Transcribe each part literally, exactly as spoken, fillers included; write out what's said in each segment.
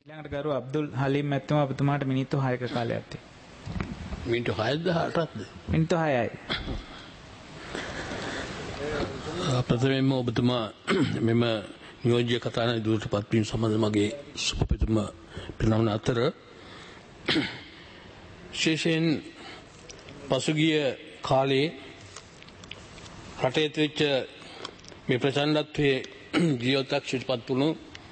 ඊළඟට ගරු අබ්දුල් හලීම් මැතිතුමා ඔබතුමාට මිනිත්තු හයක කාලයක් තියෙනවා. මිනිත්තු හයද අටක්ද? මිනිත්තු හයයි. ප්‍රථමයෙන්ම ඔබතුමා මෙම නියෝජ්‍ය කතාන ඉදිරියට පත්වීම සම්බන්ධ මගේ සුපපිතුම පිරිනමන අතර විශේෂයෙන් පසුගිය කාලේ රටේ තිබෙච්ච මේ ප්‍රචණ්ඩත්වයේ ජීවිතක්ෂයට පත් වුණු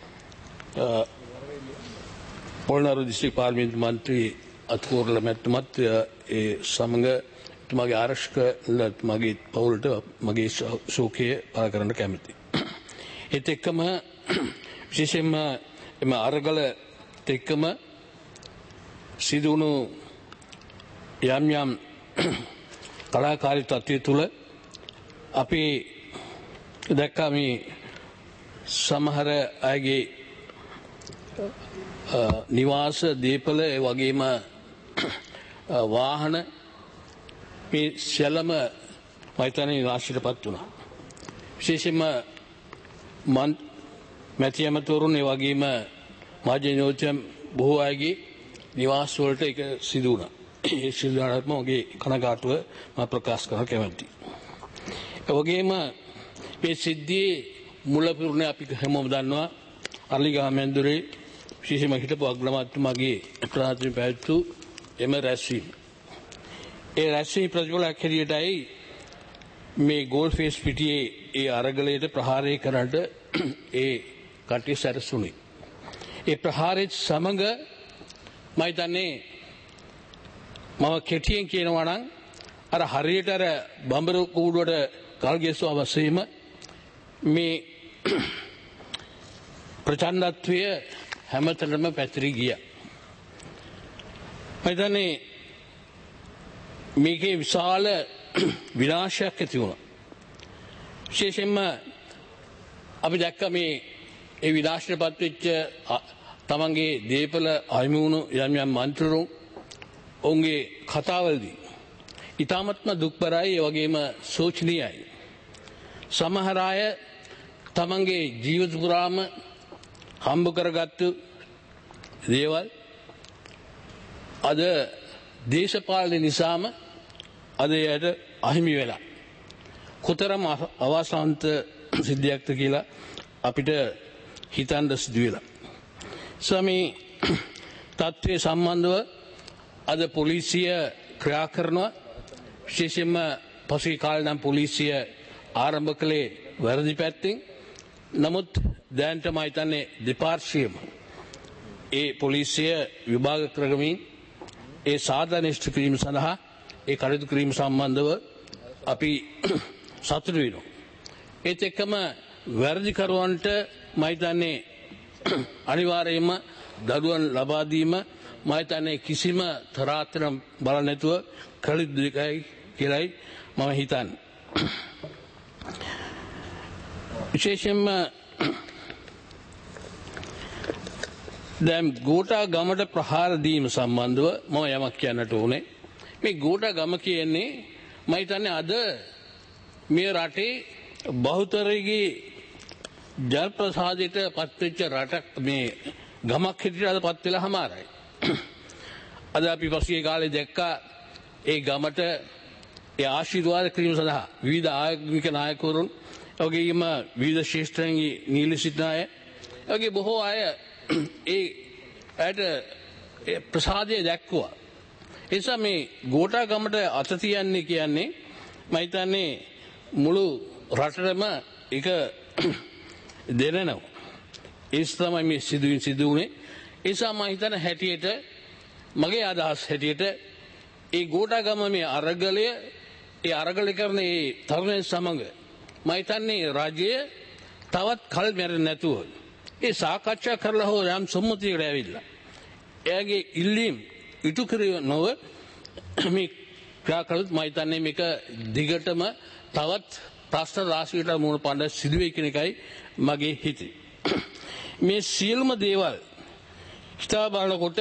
පොළොන්නරු දිස්ත්‍රික් පාර්ලිමේන්තු මන්ත්‍රී අතුකෝරළ මැතිතුමත් ඒ සමග තුමාගේ ආරක්ෂකලත් මගේ පවුලට මගේ ශෝකය පළ කරන්න කැමතියි. ඒත් එක්කම විශේෂයෙන්ම එම අරගල එක්කම සිදුවුණු යම් යම් කලාකාරී තත්ත්වය තුළ අපි දැක්කා මේ සමහර අයගේ නිවාස දීපල ඒ වගේම වාහන මේ සැලම මයිතනේ විනාශයටපත් වුණා. විශේෂයෙන්ම මන් මැති ඇමතිවරුන් ඒ වගේම මාජ්‍ය නියෝජ්‍යම් බොහෝ අයගේ නිවාස වලට ඒක සිදු වුණා. ඒ සිදු වුණාට මගේ කනගාටුව මම ප්‍රකාශ කරන්න කැමැතියි. ඒ වගේම මේ සිද්ධියේ මුල පිරුණේ අපි හැමෝම දන්නවා අරලිගහ මැන්දුරේ විශේෂයෙන්ම හිටපු අග්‍රාමාත්‍යතුමාගේ ප්‍රාතිම පැවැත්වූ එම රැස්වීම. ඒ රැස්වීම ප්‍රතිඵලයක් හැටියටයි මේ ගෝල් ෆේස් පිටියේ ඒ අරගලයට ප්‍රහාරය කරන්නට ඒ කටයුතු සැරසුණේ. ඒ ප්‍රහාරයේ සමග මම හිතන්නේ මම කෙටියෙන් කියනවා නම් අර හරියට අර බඹර කූඩුවට කල් ගෙස්සුවා වශයෙන්ම මේ ප්‍රචණ්ඩත්වය හැමතැනම පැතිරී ගියා. මම හිතන්නේ මේකේ විශාල විනාශයක් ඇති වුණා. විශේෂයෙන්ම අපි දැක්ක මේ ඒ විනාශයටපත් වෙච්ච තමන්ගේ දීපල අහිමි වුණු යම් යම් මන්ත්‍රීවරුන් ඔවුන්ගේ කතාවලදී ඊ타මත්ම දුක්බරයි ඒ වගේම සෝචනීයයි. සමහර අය තමන්ගේ ජීවිත පුරාම හම්බ කරගත්තු දේවල් අද දේශපාලන නිසාම අද එයට අහිමි වෙලා කොතරම් අවාසන්ත සිද්ධියක්ද කියලා අපිට හිතන්න සිදු වෙලා. සමේ තත්ත්වයේ සම්බන්ධව අද පොලිසිය ක්‍රියා කරනවා. විශේෂයෙන්ම පසුගිය කාලේ නම් පොලිසිය ආරම්භ කළේ වැරදි පැත්තෙන්. නමුත් දැනට මම හිතන්නේ දෙපාර්ශ්වයම ඒ පොලිසිය විභාග කරගමින් ඒ සාධාරණ ඉෂ්ට කිරීම සඳහා ඒ කටයුතු කිරීම සම්බන්ධව අපි සතුටු වෙනවා. ඒත් එක්කම වැරදිකරුවන්ට මම හිතන්නේ අනිවාර්යයෙන්ම දඩුවම් ලබා දීම මම හිතන්නේ කිසිම තරාතිරම් බල නැතුව කළ යුතුයි කියලායි මම හිතන්නේ. විශේෂයෙන්ම දැන් ගෝඨා ගමට ප්‍රහාර දීම සම්බන්ධව මම යමක් කියන්නට ඕනේ. මේ ගෝඨා ගම කියන්නේ මම හිතන්නේ අද මේ රටේ බහුතරයේ ජල ප්‍රසාදයට පත්වෙච්ච රටක් මේ ගමක් හිටියට අද පත් වෙලා හමාරයි. අද අපි පසුගිය කාලේ දැක්කා ඒ ගමට ඒ ආශිර්වාද කිරීම සඳහා විවිධ ආගමික නායකවරුන් ඔගේම විවිධ ශිෂ්ටයන්ගේ නීලි සිටින අය ඔගේ බොහෝ අය ඒ ඇයට ප්‍රසාදය දැක්වුවා. ඒ නිසා මේ ගෝඨා ගමට අත තියන්නේ කියන්නේ මම හිතන්නේ මුළු රටටම එක දෙනනවා. ඒ තමයි මේ සිදුවීම් සිදු වුණේ. ඒ නිසා මම හිතන හැටියට මගේ අදහස් හැටියට ඒ ගෝඨා ගම මේ අරගලය ඒ අරගල කරන ඒ තරුණයන් සමග මම හිතන්නේ රාජ්‍යය තවත් කල් මැරෙන්නේ නැතුව ඒ සාකච්ඡා කරලා හෝ යම් සම්මුතියකට ඇවිල්ලා එයාගේ ඉල්ලීම් ඉටු කර නොව මේ ක්‍රියා කළොත් මම හිතන්නේ මේක දිගටම තවත් ප්‍රශ්න රාශියකට මුහුණ පාන්න සිදු වෙයි කියන එකයි මගේ හිතේ. මේ සියලුම දේවල් හිතා බලනකොට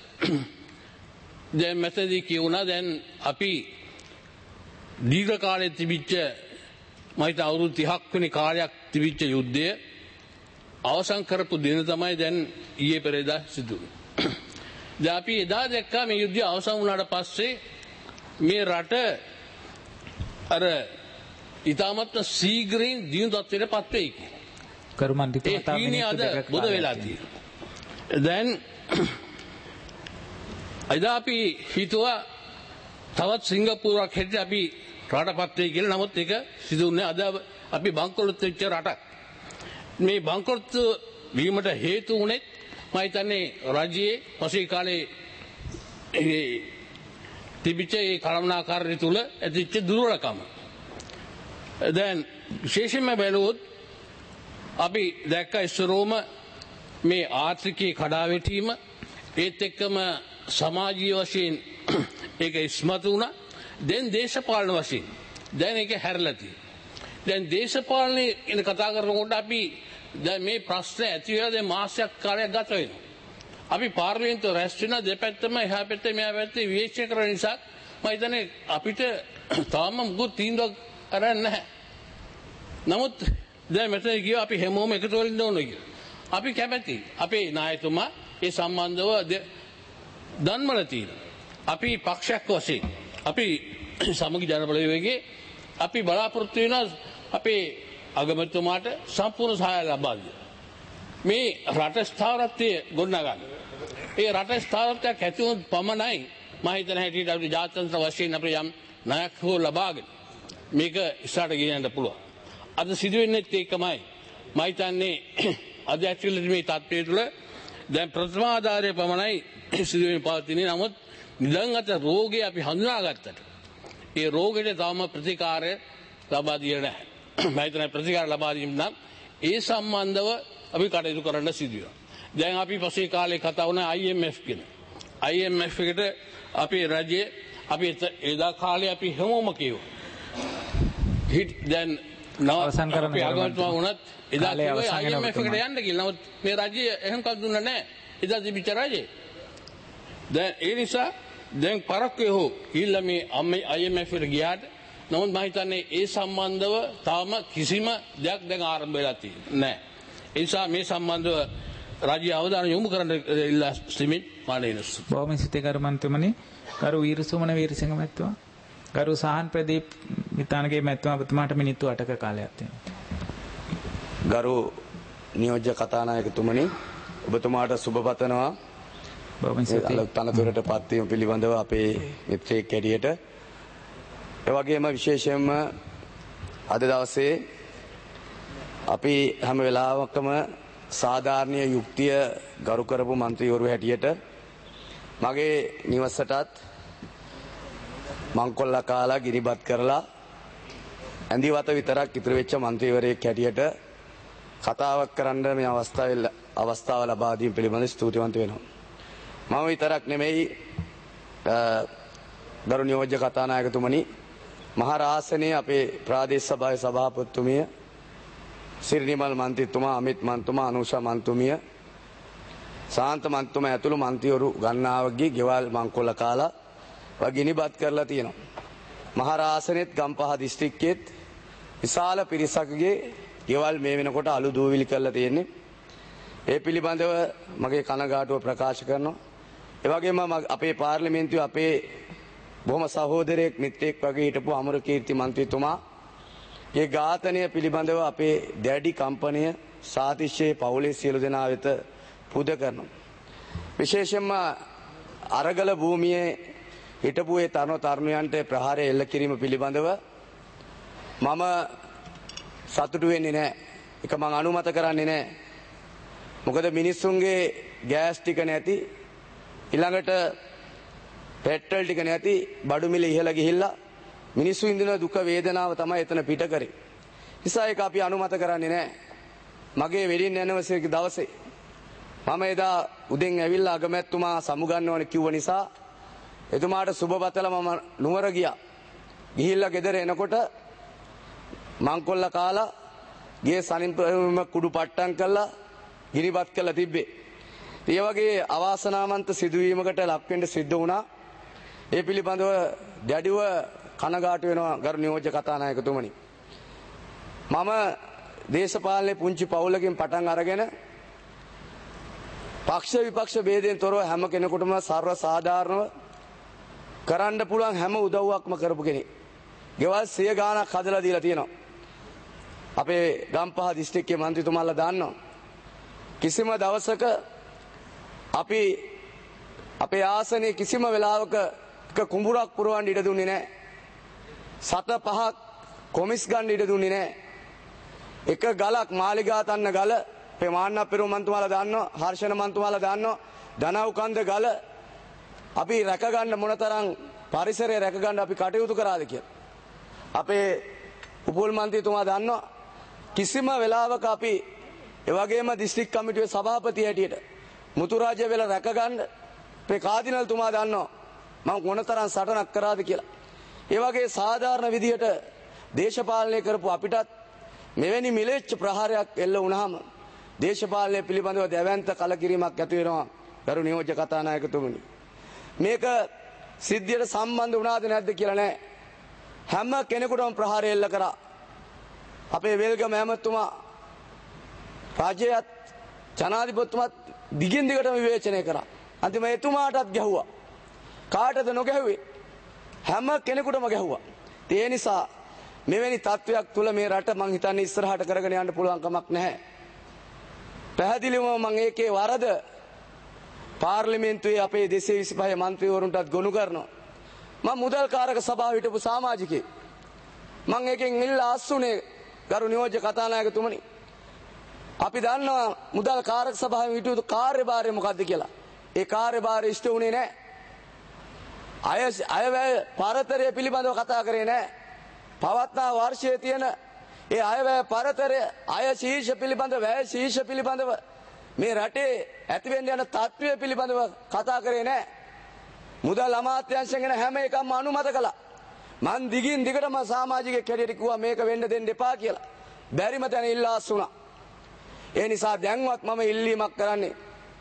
දැන් මෙතනදී කියුණා දැන් අපි දීර්ඝ කාලයක් තිබිච්ච මම හිත අවුරුදු තිහක් වෙනි කාලයක් තිබිච්ච යුද්ධය අවසන් කරපු දින තමයි දැන් ඊයේ පෙරේදා සිදු වුනේ. දැන් අපි එදා දැක්කා මේ යුද්ධය අවසන් වුණාට පස්සේ මේ රට අර ඊටමත් සීග්‍රයෙන් දිනු තත්ත්වයට පත් වෙයි කියලා. කරුමන්දිත ඒ කීනේ අද බුද වෙලා තියෙනවා. දැන් එදා අපි හිතුවා තවත් සිංගප්පූරුවක් හැටියට අපි රටපත් වෙයි කියලා. නමුත් ඒක සිදු වුණේ අද අපි බංකොලොත් වෙච්ච රටක්. මේ බංකොලොත් වීමට හේතු වුණේ මම හිතන්නේ රජයේ පසුගිය කාලේ තිබිච්ච ඒ කළමනාකාරී තුල ඇතිවෙච්ච දුර්වලකම. දැන් විශේෂයෙන්ම බැලුවොත් අපි දැක්ක ඉස්සරෝම මේ ආර්ථිකයේ කඩාවැටීම ඒත් එක්කම සමාජීය වශයෙන් ඒක ඉස්මතු වුණා. දැන් දේශපාලන වශයෙන් දැන් ඒක හැරලා තියෙනවා. දැන් දේශපාලනේ ඉන කතා කරනකොට අපි දැන් මේ ප්‍රශ්න ඇති වෙලා දැන් මාසයක් කාලයක් ගත වෙනවා. අපි පාර්ලිමේන්තුව රැස් වෙන දෙපැත්තම එහා පැත්තේ මෙහා පැත්තේ විවේචනය කරන නිසා මම හිතන්නේ අපිට තාම මුකුත් තීන්දුවක් අරන් නැහැ. නමුත් දැන් මෙතන කියව අපි හැමෝම එකතු වෙන්න ඕනේ කියලා. අපි කැමැති අපේ නායකතුමා ඒ සම්බන්ධව දන්මල තියෙනවා. අපි පක්ෂයක් වශයෙන් අපි සමගි ජන බලවේගයේ අපි බලාපොරොත්තු වෙනවා අපේ අගමැතිතුමාට සම්පූර්ණ සහාය ලබා දෙන්න. මේ රට ස්ථාවරත්වය ගොඩනගන්න. ඒ රට ස්ථාවරත්වයක් ඇති වුණොත් පමණයි මම හිතන හැටියට අපි ජාත්‍යන්තර වශයෙන් අපේ යම් ණයක් හෝ ලබාගෙන මේක ඉස්සරහට ගෙනියන්න පුළුවන්. අද සිදු වෙන්නේ ඒකමයි. මම හිතන්නේ අද ඇක්චුවලි මේ තත්ත්වය තුළ දැන් ප්‍රථම ආධාරය පමණයි සිදු වෙමින් පවතින්නේ. නමුත් නිදන්ගත රෝගය අපි හඳුනාගත්තට ඒ රෝගෙට තවම ප්‍රතිකාරය ලබා දෙන්නේ නැහැ. මම හිතන්නේ ප්‍රතිකාර ලබා දීම නම් ඒ සම්බන්ධව අපි කටයුතු කරන්න සිදු වෙනවා. දැන් අපි පස්සේ කාලේ කතා වුණා I M F ගැන. I M F එකට අපේ රජයේ අපි එදා කාලේ අපි හැමෝම කියුවා. හිට දැන් අවසන් කරන්න අපි අගමැතිතුමා වුණත් එදා කිව්වා I M F එකට යන්න කියලා. නමුත් මේ රජය එහෙම කල් දුන්නා නැහැ. එදා තිබිච්ච රජේ. දැන් ඒ නිසා දැන් පරක්කේ හෝ ගිහිල්ලා මේ I M F එකට ගියාට නමුත් මම හිතන්නේ ඒ සම්බන්ධව තාම කිසිම දෙයක් දැන් ආරම්භ වෙලා තියෙන්නේ නැහැ. ඒ නිසා මේ සම්බන්ධව රාජ්‍ය අවධානය යොමු කරන්න ඉල්ලා සිටිමින් මානේනස්. බොහොම ස්තුතියි කරුමන්තුමනි. ගරු වීරසුමන වීරසිංහ මැතිතුමා. ගරු සහන් ප්‍රදීප් මිතානගේ මැතිතුමා ඔබතුමාට මිනිත්තු අටක කාලයක් තියෙනවා. ගරු නියෝජ්‍ය කතානායකතුමනි ඔබතුමාට සුබ පතනවා. බොහොම ස්තුතියි. තනතුරට පත් වීම පිළිබඳව අපේ මිත්‍රයෙක් හැටියට. ඒ වගේම විශේෂයෙන්ම අද දවසේ අපි හැම වෙලාවකම සාධාරණීය යුක්තිය ගරු කරපු മന്ത്രിවරු හැටියට මගේ නිවසටත් මංකොල්ල කාලා ගිනිබත් කරලා ඇඳිවත විතරක් ඉතුරු වෙච්ච മന്ത്രിවරයෙක් හැටියට කතාවක් කරන්න මේ අවස්ථාවේ අවස්ථාව ලබා දීම පිළිබඳව ස්තුතිවන්ත වෙනවා. මම විතරක් නෙමෙයි ගරු නියෝජ්‍ය කතානායකතුමනි මහරාසනයේ අපේ ප්‍රාදේශ සභාවේ සභාපතිතුමිය සිරිනිමල් මන්ත්‍රීතුමා අමිත් මන්තුමා අනුෂා මන්තුමිය සාන්ත මන්තුමා ඇතුළු මන්ත්‍රීවරු ගණනාවකගේ ගෙවල් මංකොල්ල කාලා වගිනිබත් කරලා තියෙනවා. මහරාසනෙත් ගම්පහ දිස්ත්‍රික්කයේත් විශාල පිරිසකගේ ගෙවල් මේ වෙනකොට අලු දූවිලි කරලා තියෙන්නේ. ඒ පිළිබඳව මගේ කනගාටුව ප්‍රකාශ කරනවා. ඒ වගේම අපේ පාර්ලිමේන්තුවේ අපේ බොහොම සහෝදරයෙක් මිත්‍රයෙක් වගේ හිටපු අමරකීර්ති මන්ත්‍රීතුමා ඒ ඝාතනය පිළිබඳව අපේ දැඩි කම්පනය සාතිශ්‍යයේ පවුලේ සියලු දෙනා වෙත පුද කරනවා. විශේෂයෙන්ම අරගල භූමියේ හිටපු ඒ තරුණ තරුණයන්ට ප්‍රහාරය එල්ල කිරීම පිළිබඳව මම සතුටු වෙන්නේ නැහැ. ඒක මම අනුමත කරන්නේ නැහැ. මොකද මිනිස්සුන්ගේ ගෑස් ටික නැති ඊළඟට පෙට්‍රල් ටික නැති බඩු මිල ඉහළ ගිහිල්ලා මිනිස්සු ඉඳින දුක වේදනාව තමයි එතන පිට කරේ. නිසා ඒක අපි අනුමත කරන්නේ නැහැ. මගේ වෙඩින් ඇනිවර්සරි දවසේ මම එදා උදෙන් ඇවිල්ලා අගමැතිතුමා සමුගන්නවනේ කිව්ව නිසා එතුමාට සුබ බතලා මම නුවර ගියා. ගිහිල්ලා ගෙදර එනකොට මංකොල්ල කාලා ගේ සනින් කුඩු පට්ටම් කළා ගිනිබත් කළා තිබ්බේ. ඒ වගේ අවාසනාවන්ත සිදුවීමකට ලක් වෙන්න සිද්ධ වුණා. ඒ පිළිබඳව දැඩිව කනගාටු වෙනවා ගරු නියෝජ්‍ය කතානායකතුමනි. මම දේශපාලනයේ පුංචි පවුලකින් පටන් අරගෙන පක්ෂ විපක්ෂ ભેදයෙන් තොරව හැම කෙනෙකුටම සර්ව සාධාරණව කරන්න පුළුවන් හැම උදව්වක්ම කරපු කෙනෙක්. ගෙවල් සිය ගාණක් හදලා දීලා තියෙනවා. අපේ ගම්පහ දිස්ත්‍රික්කයේ මන්ත්‍රීතුමාලා දාන්නවා. කිසිම දවසක අපි අපේ ආසනයේ කිසිම වෙලාවක එක කුඹුරක් පුරවන්න ඉඩ දුන්නේ නැහැ. සත පහක් කොමිස් ගන්න ඉඩ දුන්නේ නැහැ. එක ගලක් මාලිගා තන්න ගල අපේ මාන්න පෙරෝ මන්තුමාලා දාන්නවා, හර්ෂණ මන්තුමාලා දාන්නවා, දනව්කන්ද ගල අපි රැක ගන්න මොනතරම් පරිසරය රැක ගන්න අපි කටයුතු කරාද කියලා. අපේ උපුල් මන්ත්‍රීතුමා දන්නවා කිසිම වෙලාවක අපි ඒ වගේම දිස්ත්‍රික් කමිටුවේ සභාපති හැටියට මුතුරාජය වෙලා රැක ගන්න අපේ කාදිනල්තුමා දන්නවා මම මොනතරම් සටනක් කරාද කියලා. ඒ වගේ සාධාරණ විදියට දේශපාලනය කරපු අපිටත් මෙවැනි මිලේච්ඡ ප්‍රහාරයක් එල්ල වුණාම දේශපාලනය පිළිබඳව දැවැන්ත කලකිරීමක් ඇති වෙනවා. ගරු නියෝජ්‍ය කතානායකතුමනි, මේක සිද්ධියට සම්බන්ධ වුණාද නැද්ද කියලා නෑ. හැම කෙනෙකුටම ප්‍රහාරය එල්ල කරා. අපේ වේල්ගම ඇමතුමා රාජ්‍යයත් ජනාධිපතිතුමාත් දිගින් දිගටම විවේචනය කරා. අන්තිම එතුමාටත් ගැහුවා. කාටද නොගැහුවේ? හැම කෙනෙකුටම ගැහුවා. ඒ නිසා මෙවැනි තත්වයක් තුල මේ රට මං හිතන්නේ ඉස්සරහට කරගෙන යන්න පුළුවන් කමක් නැහැ. පැහැදිලිවම මං ඒකේ වරද පාර්ලිමේන්තුවේ අපේ දෙසිය විසිපහ මන්ත්‍රීවරුන්ටත් ගොනු කරනවා. මම මුදල් කාරක සභාව හිටපු සමාජිකයෙක්. මං එකෙන් ඉල්ලා අස්සුනේ ගරු නියෝජ්‍ය කතානායකතුමනි. අපි දන්නවා මුදල් කාරක සභාවේ හිටපු කාර්යභාරය මොකද්ද කියලා. ඒ කාර්යභාරය ඉෂ්ට වුණේ නැහැ. අය අයවැය පරතරය පිළිබඳව කතා කරේ නැහැ. පවත්නා වර්ෂයේ තියෙන ඒ අයවැය පරතරය අය ශීර්ෂ පිළිබඳව වැය ශීර්ෂ පිළිබඳව මේ රටේ ඇතිවෙන්න යන තත්ත්වය පිළිබඳව කතා කරේ නැහැ. මුදල් අමාත්‍යාංශයෙන් එන හැම එකක්ම අනුමත කළා. මන් දිගින් දිගටම සමාජිකයෙක් හැටියට කිව්වා මේක වෙන්න දෙන්න එපා කියලා. බැරිම තැන ඉල්ලා අස්සුණා. ඒ නිසා දැන්වත් මම ඉල්ලීමක් කරන්නේ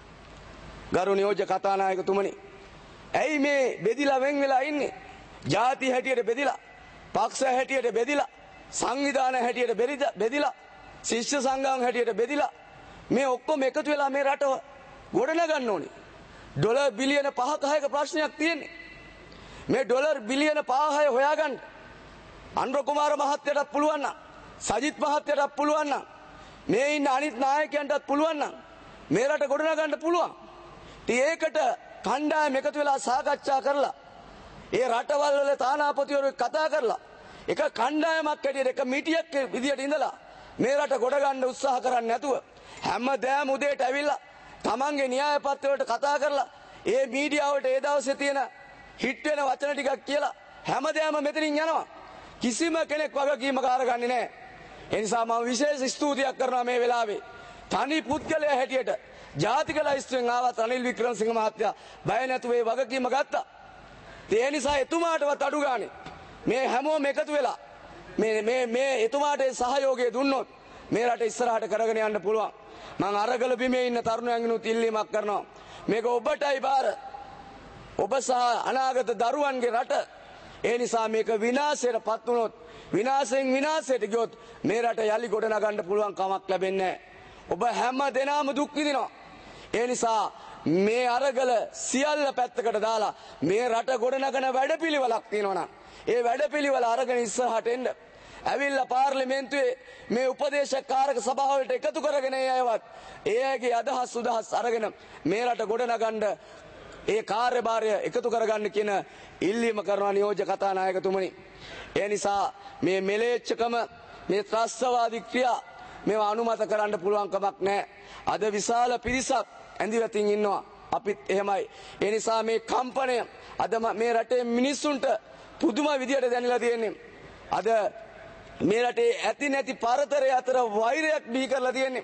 ගරු නියෝජ්‍ය කතානායකතුමනි, ඇයි මේ බෙදිලා වෙන් වෙලා ඉන්නේ? ಜಾති හැටියට බෙදිලා, පක්ෂ හැටියට බෙදිලා, සංවිධාන හැටියට බෙදිලා, ශිෂ්‍ය සංගම් හැටියට බෙදිලා මේ ඔක්කොම එකතු වෙලා මේ රට ගොඩනගන්න ඕනේ. ඩොලර් බිලියන පහක හයක ප්‍රශ්නයක් තියෙන්නේ. මේ ඩොලර් බිලියන පහ හය හොයාගන්න අනුර කුමාර මහත්තයාටත් පුළුවන් නම්, සජිත් මහත්තයාටත් පුළුවන් නම්, මේ ඉන්න අනිත් නායකයන්ටත් පුළුවන් නම් මේ රට ගොඩනගන්න පුළුවන්. ඉතින් ඒකට කණ්ඩායම එකතු වෙලා සාකච්ඡා කරලා ඒ රටවල් වල තානාපතිවරු කතා කරලා එක කණ්ඩායමක් හැටියට එක මිටියක් විදියට ඉඳලා මේ රට ගොඩ ගන්න උත්සාහ කරන්නේ නැතුව හැමදාම උදේට ඇවිල්ලා තමන්ගේ න්‍යාය පත්‍රවලට කතා කරලා ඒ මීඩියාවට ඒ දවසේ තියෙන හිට් වෙන වචන ටිකක් කියලා හැමදාම මෙතනින් යනවා. කිසිම කෙනෙක් වගකීමක් අරගන්නේ නැහැ. ඒ නිසා මම විශේෂ ස්තුතියක් කරනවා මේ වෙලාවේ. තනි පුද්ගලයා හැටියට ජාතික ලයිස්තුවෙන් ආවත් රනිල් වික්‍රමසිංහ මහත්තයා බය නැතුව ඒ වගකීම ගත්තා. ඒ නිසා එතුමාටවත් අඩු ගානේ මේ හැමෝම එකතු වෙලා මේ මේ මේ එතුමාට සහයෝගය දුන්නොත් මේ රට ඉස්සරහට කරගෙන යන්න පුළුවන්. මම අරගල බිමේ ඉන්න තරුණයන්ගෙනුත් ඉල්ලීමක් කරනවා. මේක ඔබටයි බාර. ඔබ සහ අනාගත දරුවන්ගේ රට. ඒ නිසා මේක විනාශයටපත් වුණොත්, විනාශයෙන් විනාශයට ගියොත් මේ රට යලි ගොඩ නගන්න පුළුවන් කමක් ලැබෙන්නේ නැහැ. ඔබ හැම දෙනාම දුක් විඳිනවා. ඒ නිසා මේ අරගල සියල්ල පැත්තකට දාලා මේ රට ගොඩනගන වැඩපිළිවෙලක් තියෙනවා නම් ඒ වැඩපිළිවෙල අරගෙන ඉස්සරහට එන්න. ඇවිල්ලා පාර්ලිමේන්තුවේ මේ උපදේශක කාරක සභාවලට එකතු කරගෙන යයවත් ඒගේ අදහස් උදහස් අරගෙන මේ රට ගොඩනගන්න ඒ කාර්යභාරය එකතු කරගන්න කියන ඉල්ලීම කරනවා නියෝජ්‍ය කතානායකතුමනි. ඒ නිසා මේ මෙලේච්ඡකම, මේ ත්‍රස්තවාදී ක්‍රියා මේවා අනුමත කරන්න පුළුවන් කමක් නැහැ. අද විශාල පිරිසක් ඇඳිවතින් ඉන්නවා. අපිත් එහෙමයි. ඒ නිසා මේ කම්පණය අද මේ රටේ මිනිස්සුන්ට පුදුම විදියට දැනලා තියෙන්නේ. අද මේ රටේ ඇති නැති පරතරය අතර වෛරයක් බිහි කරලා තියෙන්නේ.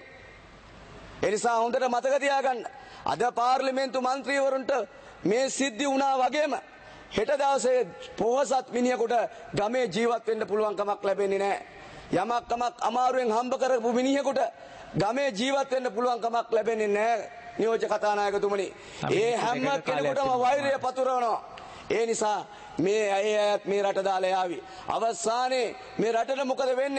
ඒ නිසා හොඳට මතක තියාගන්න. අද පාර්ලිමේන්තු මන්ත්‍රීවරුන්ට මේ සිද්ධි වුණා වගේම හෙට දවසේ පොහොසත් මිනිහෙකුට ගමේ ජීවත් වෙන්න පුළුවන් කමක් ලැබෙන්නේ නැහැ. යමක් කමක් අමාරුවෙන් හම්බ කරපු මිනිහෙකුට ගමේ ජීවත් වෙන්න පුළුවන් කමක් ලැබෙන්නේ නැහැ. නියෝජ්‍ය කතානායකතුමනි, ඒ හැම කෙනෙකුටම වෛරය පතුරවනවා. ඒ නිසා මේ අයත් මේ රට දාලා යාවි. අවසානයේ මේ රටට මොකද වෙන්නේ?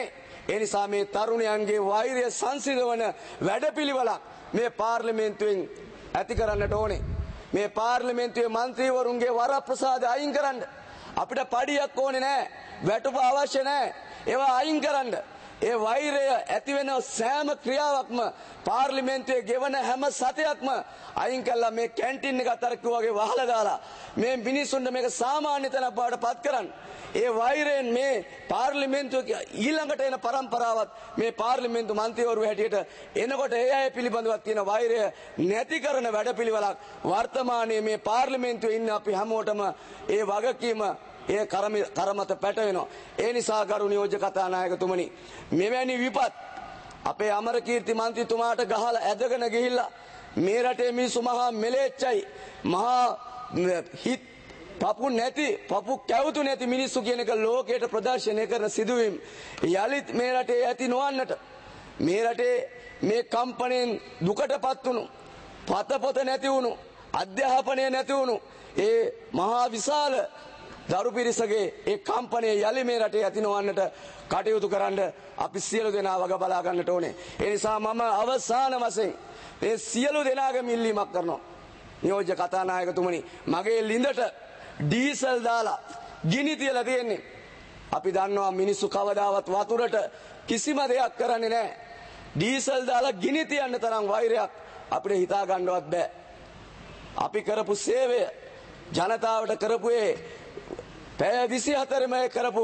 ඒ නිසා මේ තරුණයන්ගේ වෛරය සංසිඳවන වැඩපිළිවෙලක් මේ පාර්ලිමේන්තුවෙන් ඇති කරන්නට ඕනේ. මේ පාර්ලිමේන්තුවේ മന്ത്രിවරුන්ගේ වරප්‍රසාද අයින් කරන්න. අපිට පඩියක් ඕනේ නැහැ. වැටුප අවශ්‍ය නැහැ. ඒවා අයින් කරන්න. ඒ වෛරය ඇති වෙන සෑම ක්‍රියාවක්ම පාර්ලිමේන්තුවේ ගෙවන හැම සතයක්ම අයින් කළා මේ කැන්ටින් එක අතර වගේ වහලා දාලා මේ මිනිස්සුන්ට මේක සාමාන්‍ය තැනක් බවට පත් කරන්න. ඒ වෛරයෙන් මේ පාර්ලිමේන්තුව ඊළඟට එන પરම්පරාවත් මේ පාර්ලිමේන්තු මන්ත්‍රීවරු හැටියට එනකොට ඒ අය පිළිබඳව තියෙන වෛරය නැති කරන වැඩපිළිවෙලක් වර්තමානයේ මේ පාර්ලිමේන්තුවේ ඉන්න අපි හැමෝටම ඒ වගකීම ඒ කරමත පැටවෙනවා. ඒ නිසා ගරු නියෝජ්‍ය කතානායකතුමනි මෙවැනි විපත් අපේ අමරකීර්ති මන්ත්‍රීතුමාට ගහලා ඇදගෙන ගිහිල්ලා මේ රටේ මිනිස්සු මහා මෙලෙච්චයි මහා හිත් පපු නැති පපු කැවුතු නැති මිනිස්සු කියන එක ලෝකයට ප්‍රදර්ශනය කරන සිදුවීම් යලිත් මේ රටේ ඇති නොවන්නට මේ රටේ මේ කම්පණයෙන් දුකටපත් වුණු පත පොත නැති වුණු අධ්‍යාපනය නැති වුණු ඒ මහා විශාල දරු පිරිසගේ ඒ කම්පණය යලි මේ රටේ ඇති නොවන්නට කටයුතු කරන්න අපි සියලු දෙනා වග බලා ගන්නට ඕනේ. ඒ නිසා මම අවසාන වශයෙන් මේ සියලු දෙනාගේ මිල්ලීමක් කරනවා. නියෝජ්‍ය කතානායකතුමනි මගේ ලිඳට ඩීසල් දාලා ගිනි තියලා තියෙන්නේ. අපි දන්නවා මිනිස්සු කවදාවත් වතුරට කිසිම දෙයක් කරන්නේ නැහැ. ඩීසල් දාලා ගිනි තියන්න තරම් වෛරයක් අපිට හිතා ගන්නවත් බෑ. අපි කරපු සේවය ජනතාවට කරපු ඒ පැය විසිහතරම කරපු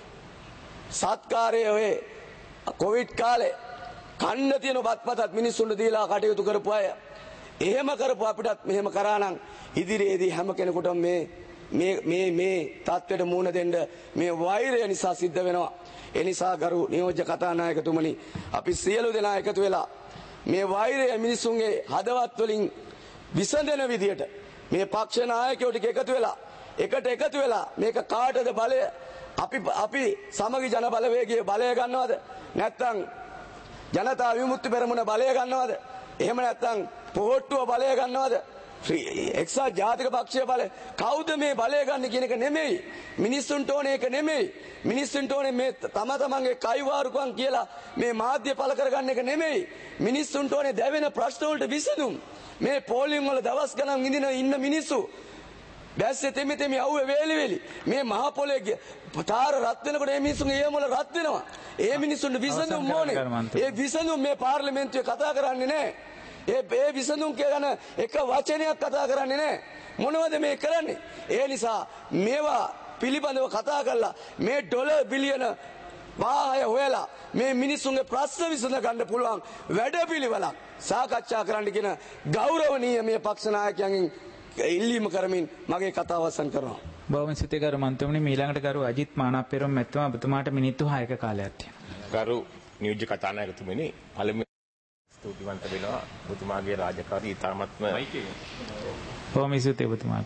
සත්කාරය ඔය කොවිඩ් කාලේ කන්න තියෙන බත්පතත් මිනිස්සුන්ට දීලා කටයුතු කරපු අය එහෙම කරපු අපිටත් මෙහෙම කරා නම් ඉදිරියේදී හැම කෙනෙකුටම මේ මේ මේ මේ තත්ත්වයට මුහුණ දෙන්න මේ වෛරය නිසා සිද්ධ වෙනවා. ඒ නිසා ගරු නියෝජ්‍ය කතානායකතුමනි අපි සියලු දෙනා එකතු වෙලා මේ වෛරය මිනිසුන්ගේ හදවත් වලින් විසඳන විදියට මේ පක්ෂ නායකයෝ ටික එකතු වෙලා එකට එකතු වෙලා මේක කාටද බලය අපි අපි සමගි ජන බලවේගයේ බලය ගන්නවද නැත්නම් ජනතා විමුක්ති පෙරමුණ බලය ගන්නවද එහෙම නැත්නම් පොහොට්ටුව බලය ගන්නවද එක්සත් ජාතික පක්ෂය බලය කවුද මේ බලය ගන්න කියන එක නෙමෙයි මිනිස්සුන්ට ඕනේ ඒක නෙමෙයි මිනිස්සුන්ට ඕනේ මේ තම තමන්ගේ කයිවාරුකම් කියලා මේ මාධ්‍ය පළ කරගන්න එක නෙමෙයි මිනිස්සුන්ට ඕනේ දැවෙන ප්‍රශ්න වලට විසඳුම් මේ පොලිම් වල දවස් ගණන් ඉඳින ඉන්න මිනිස්සු දැස්සේ තෙමි තෙමි අවුවේ වේලි වේලි මේ මහ පොලේ තාර රත් වෙනකොට මේ මිනිස්සුන්ගේ ඒ මොළ රත් වෙනවා ඒ මිනිස්සුන්ට විසඳුම් ඕනේ ඒ විසඳුම් මේ පාර්ලිමේන්තුවේ කතා කරන්නේ නැහැ ඒ ඒ විසඳුම් කියන එක වචනයක් කතා කරන්නේ නැහැ මොනවද මේ කරන්නේ ඒ නිසා මේවා පිළිබඳව කතා කරලා මේ ඩොලර් බිලියන වාහය හොයලා මේ මිනිස්සුන්ගේ ප්‍රශ්න විසඳ ගන්න පුළුවන් වැඩපිළිවෙලක් සාකච්ඡා කරන්න කියන ගෞරවනීය මේ පක්ෂ නායකයන්ගෙන් ඉල්ලීම කරමින් මගේ කතාව අවසන් කරනවා. බොහොම ස්තුතියි ගරු මන්ත්‍රී මීළඟට ගරු අජිත් මානප්පෙරම් මැතිතුමා ඔබතුමාට මිනිත්තු හයක කාලයක් තියෙනවා. ගරු නියෝජ්‍ය කතානායකතුමනි පළමුව ස්තුතිවන්ත වෙනවා ඔබතුමාගේ රාජකාරී ඉතාමත්ම බොහොම ස්තුතියි ඔබතුමාට.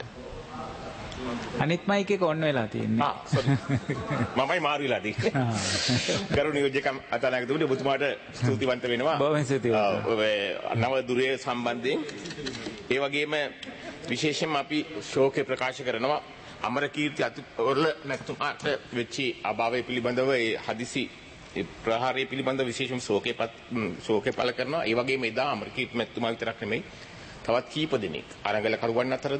අනිත් මයික් එක ඔන් වෙලා තියෙන්නේ. ආ සෝරි. මමයි මාරු වෙලා තියෙන්නේ. ගරු නියෝජ්‍ය කතානායකතුමනි ඔබතුමාට ස්තුතිවන්ත වෙනවා. බොහොම ස්තුතියි. නව දුරේ සම්බන්ධයෙන් ඒ වගේම විශේෂයෙන්ම අපි ශෝකය ප්‍රකාශ කරනවා අමරකීර්ති අතුරුල මැතිතුමාට වෙච්ච අභාවය පිළිබඳව ඒ හදිසි ප්‍රහාරය පිළිබඳව විශේෂම ශෝකය ශෝකය පළ කරනවා. ඒ වගේම එදා අමරකීර්ති මැතිතුමා විතරක් නෙමෙයි තවත් කීප දෙනෙක් අරගල කරුවන් අතරද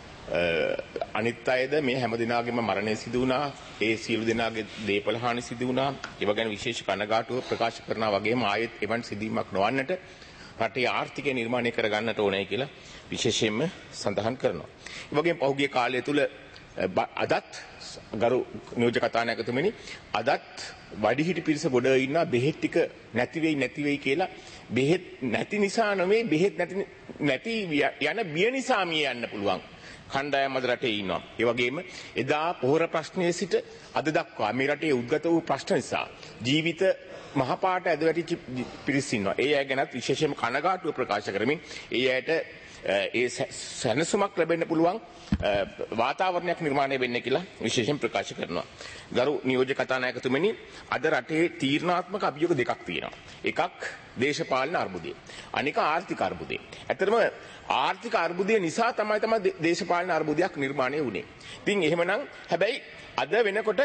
අනිත් අයද මේ හැම දිනාගෙම මරණය සිදු වුණා. ඒ සියලු දෙනාගේ දේපල හානි සිදු වුණා. ඒව ගැන විශේෂ කනගාටුව ප්‍රකාශ කරනවා වගේම ආයෙත් එවන් සිදුවීමක් නොවන්නට රටේ ආර්ථිකය නිර්මාණය කර ගන්නට ඕනේ කියලා විශේෂයෙන්ම සඳහන් කරනවා. ඒ වගේම පහුගිය කාලය තුල අදත් ගරු නියෝජ්‍ය කතානායකතුමනි අදත් වැඩිහිටි පිරිස ගොඩ ඉන්නා බෙහෙත් ටික නැති වෙයි නැති වෙයි කියලා බෙහෙත් නැති නිසා නෙමෙයි බෙහෙත් නැති නැති යන බිය නිසා මිය යන්න පුළුවන්. කණ්ඩායම් අද රටේ ඉන්නවා. ඒ වගේම එදා පොහොර ප්‍රශ්නයේ සිට අද දක්වා මේ රටේ උද්ගත වූ ප්‍රශ්න නිසා ජීවිත මහපාට ඇද වැටිච්ච පිරිස් ඉන්නවා. ඒ අය ගැනත් විශේෂයෙන්ම කනගාටුව ප්‍රකාශ කරමින් ඒ අයට ඒ සැනසුමක් ලැබෙන්න පුළුවන් වාතාවරණයක් නිර්මාණය වෙන්න කියලා විශේෂයෙන් ප්‍රකාශ කරනවා. ගරු නියෝජ්‍ය කතානායකතුමනි අද රටේ තීරණාත්මක අභියෝග දෙකක් තියෙනවා. එකක් දේශපාලන අර්බුදය. අනික ආර්ථික අර්බුදය. ඇත්තටම ආර්ථික අර්බුදය නිසා තමයි තමයි දේශපාලන අර්බුදයක් නිර්මාණය වුණේ. ඉතින් එහෙමනම් හැබැයි අද වෙනකොට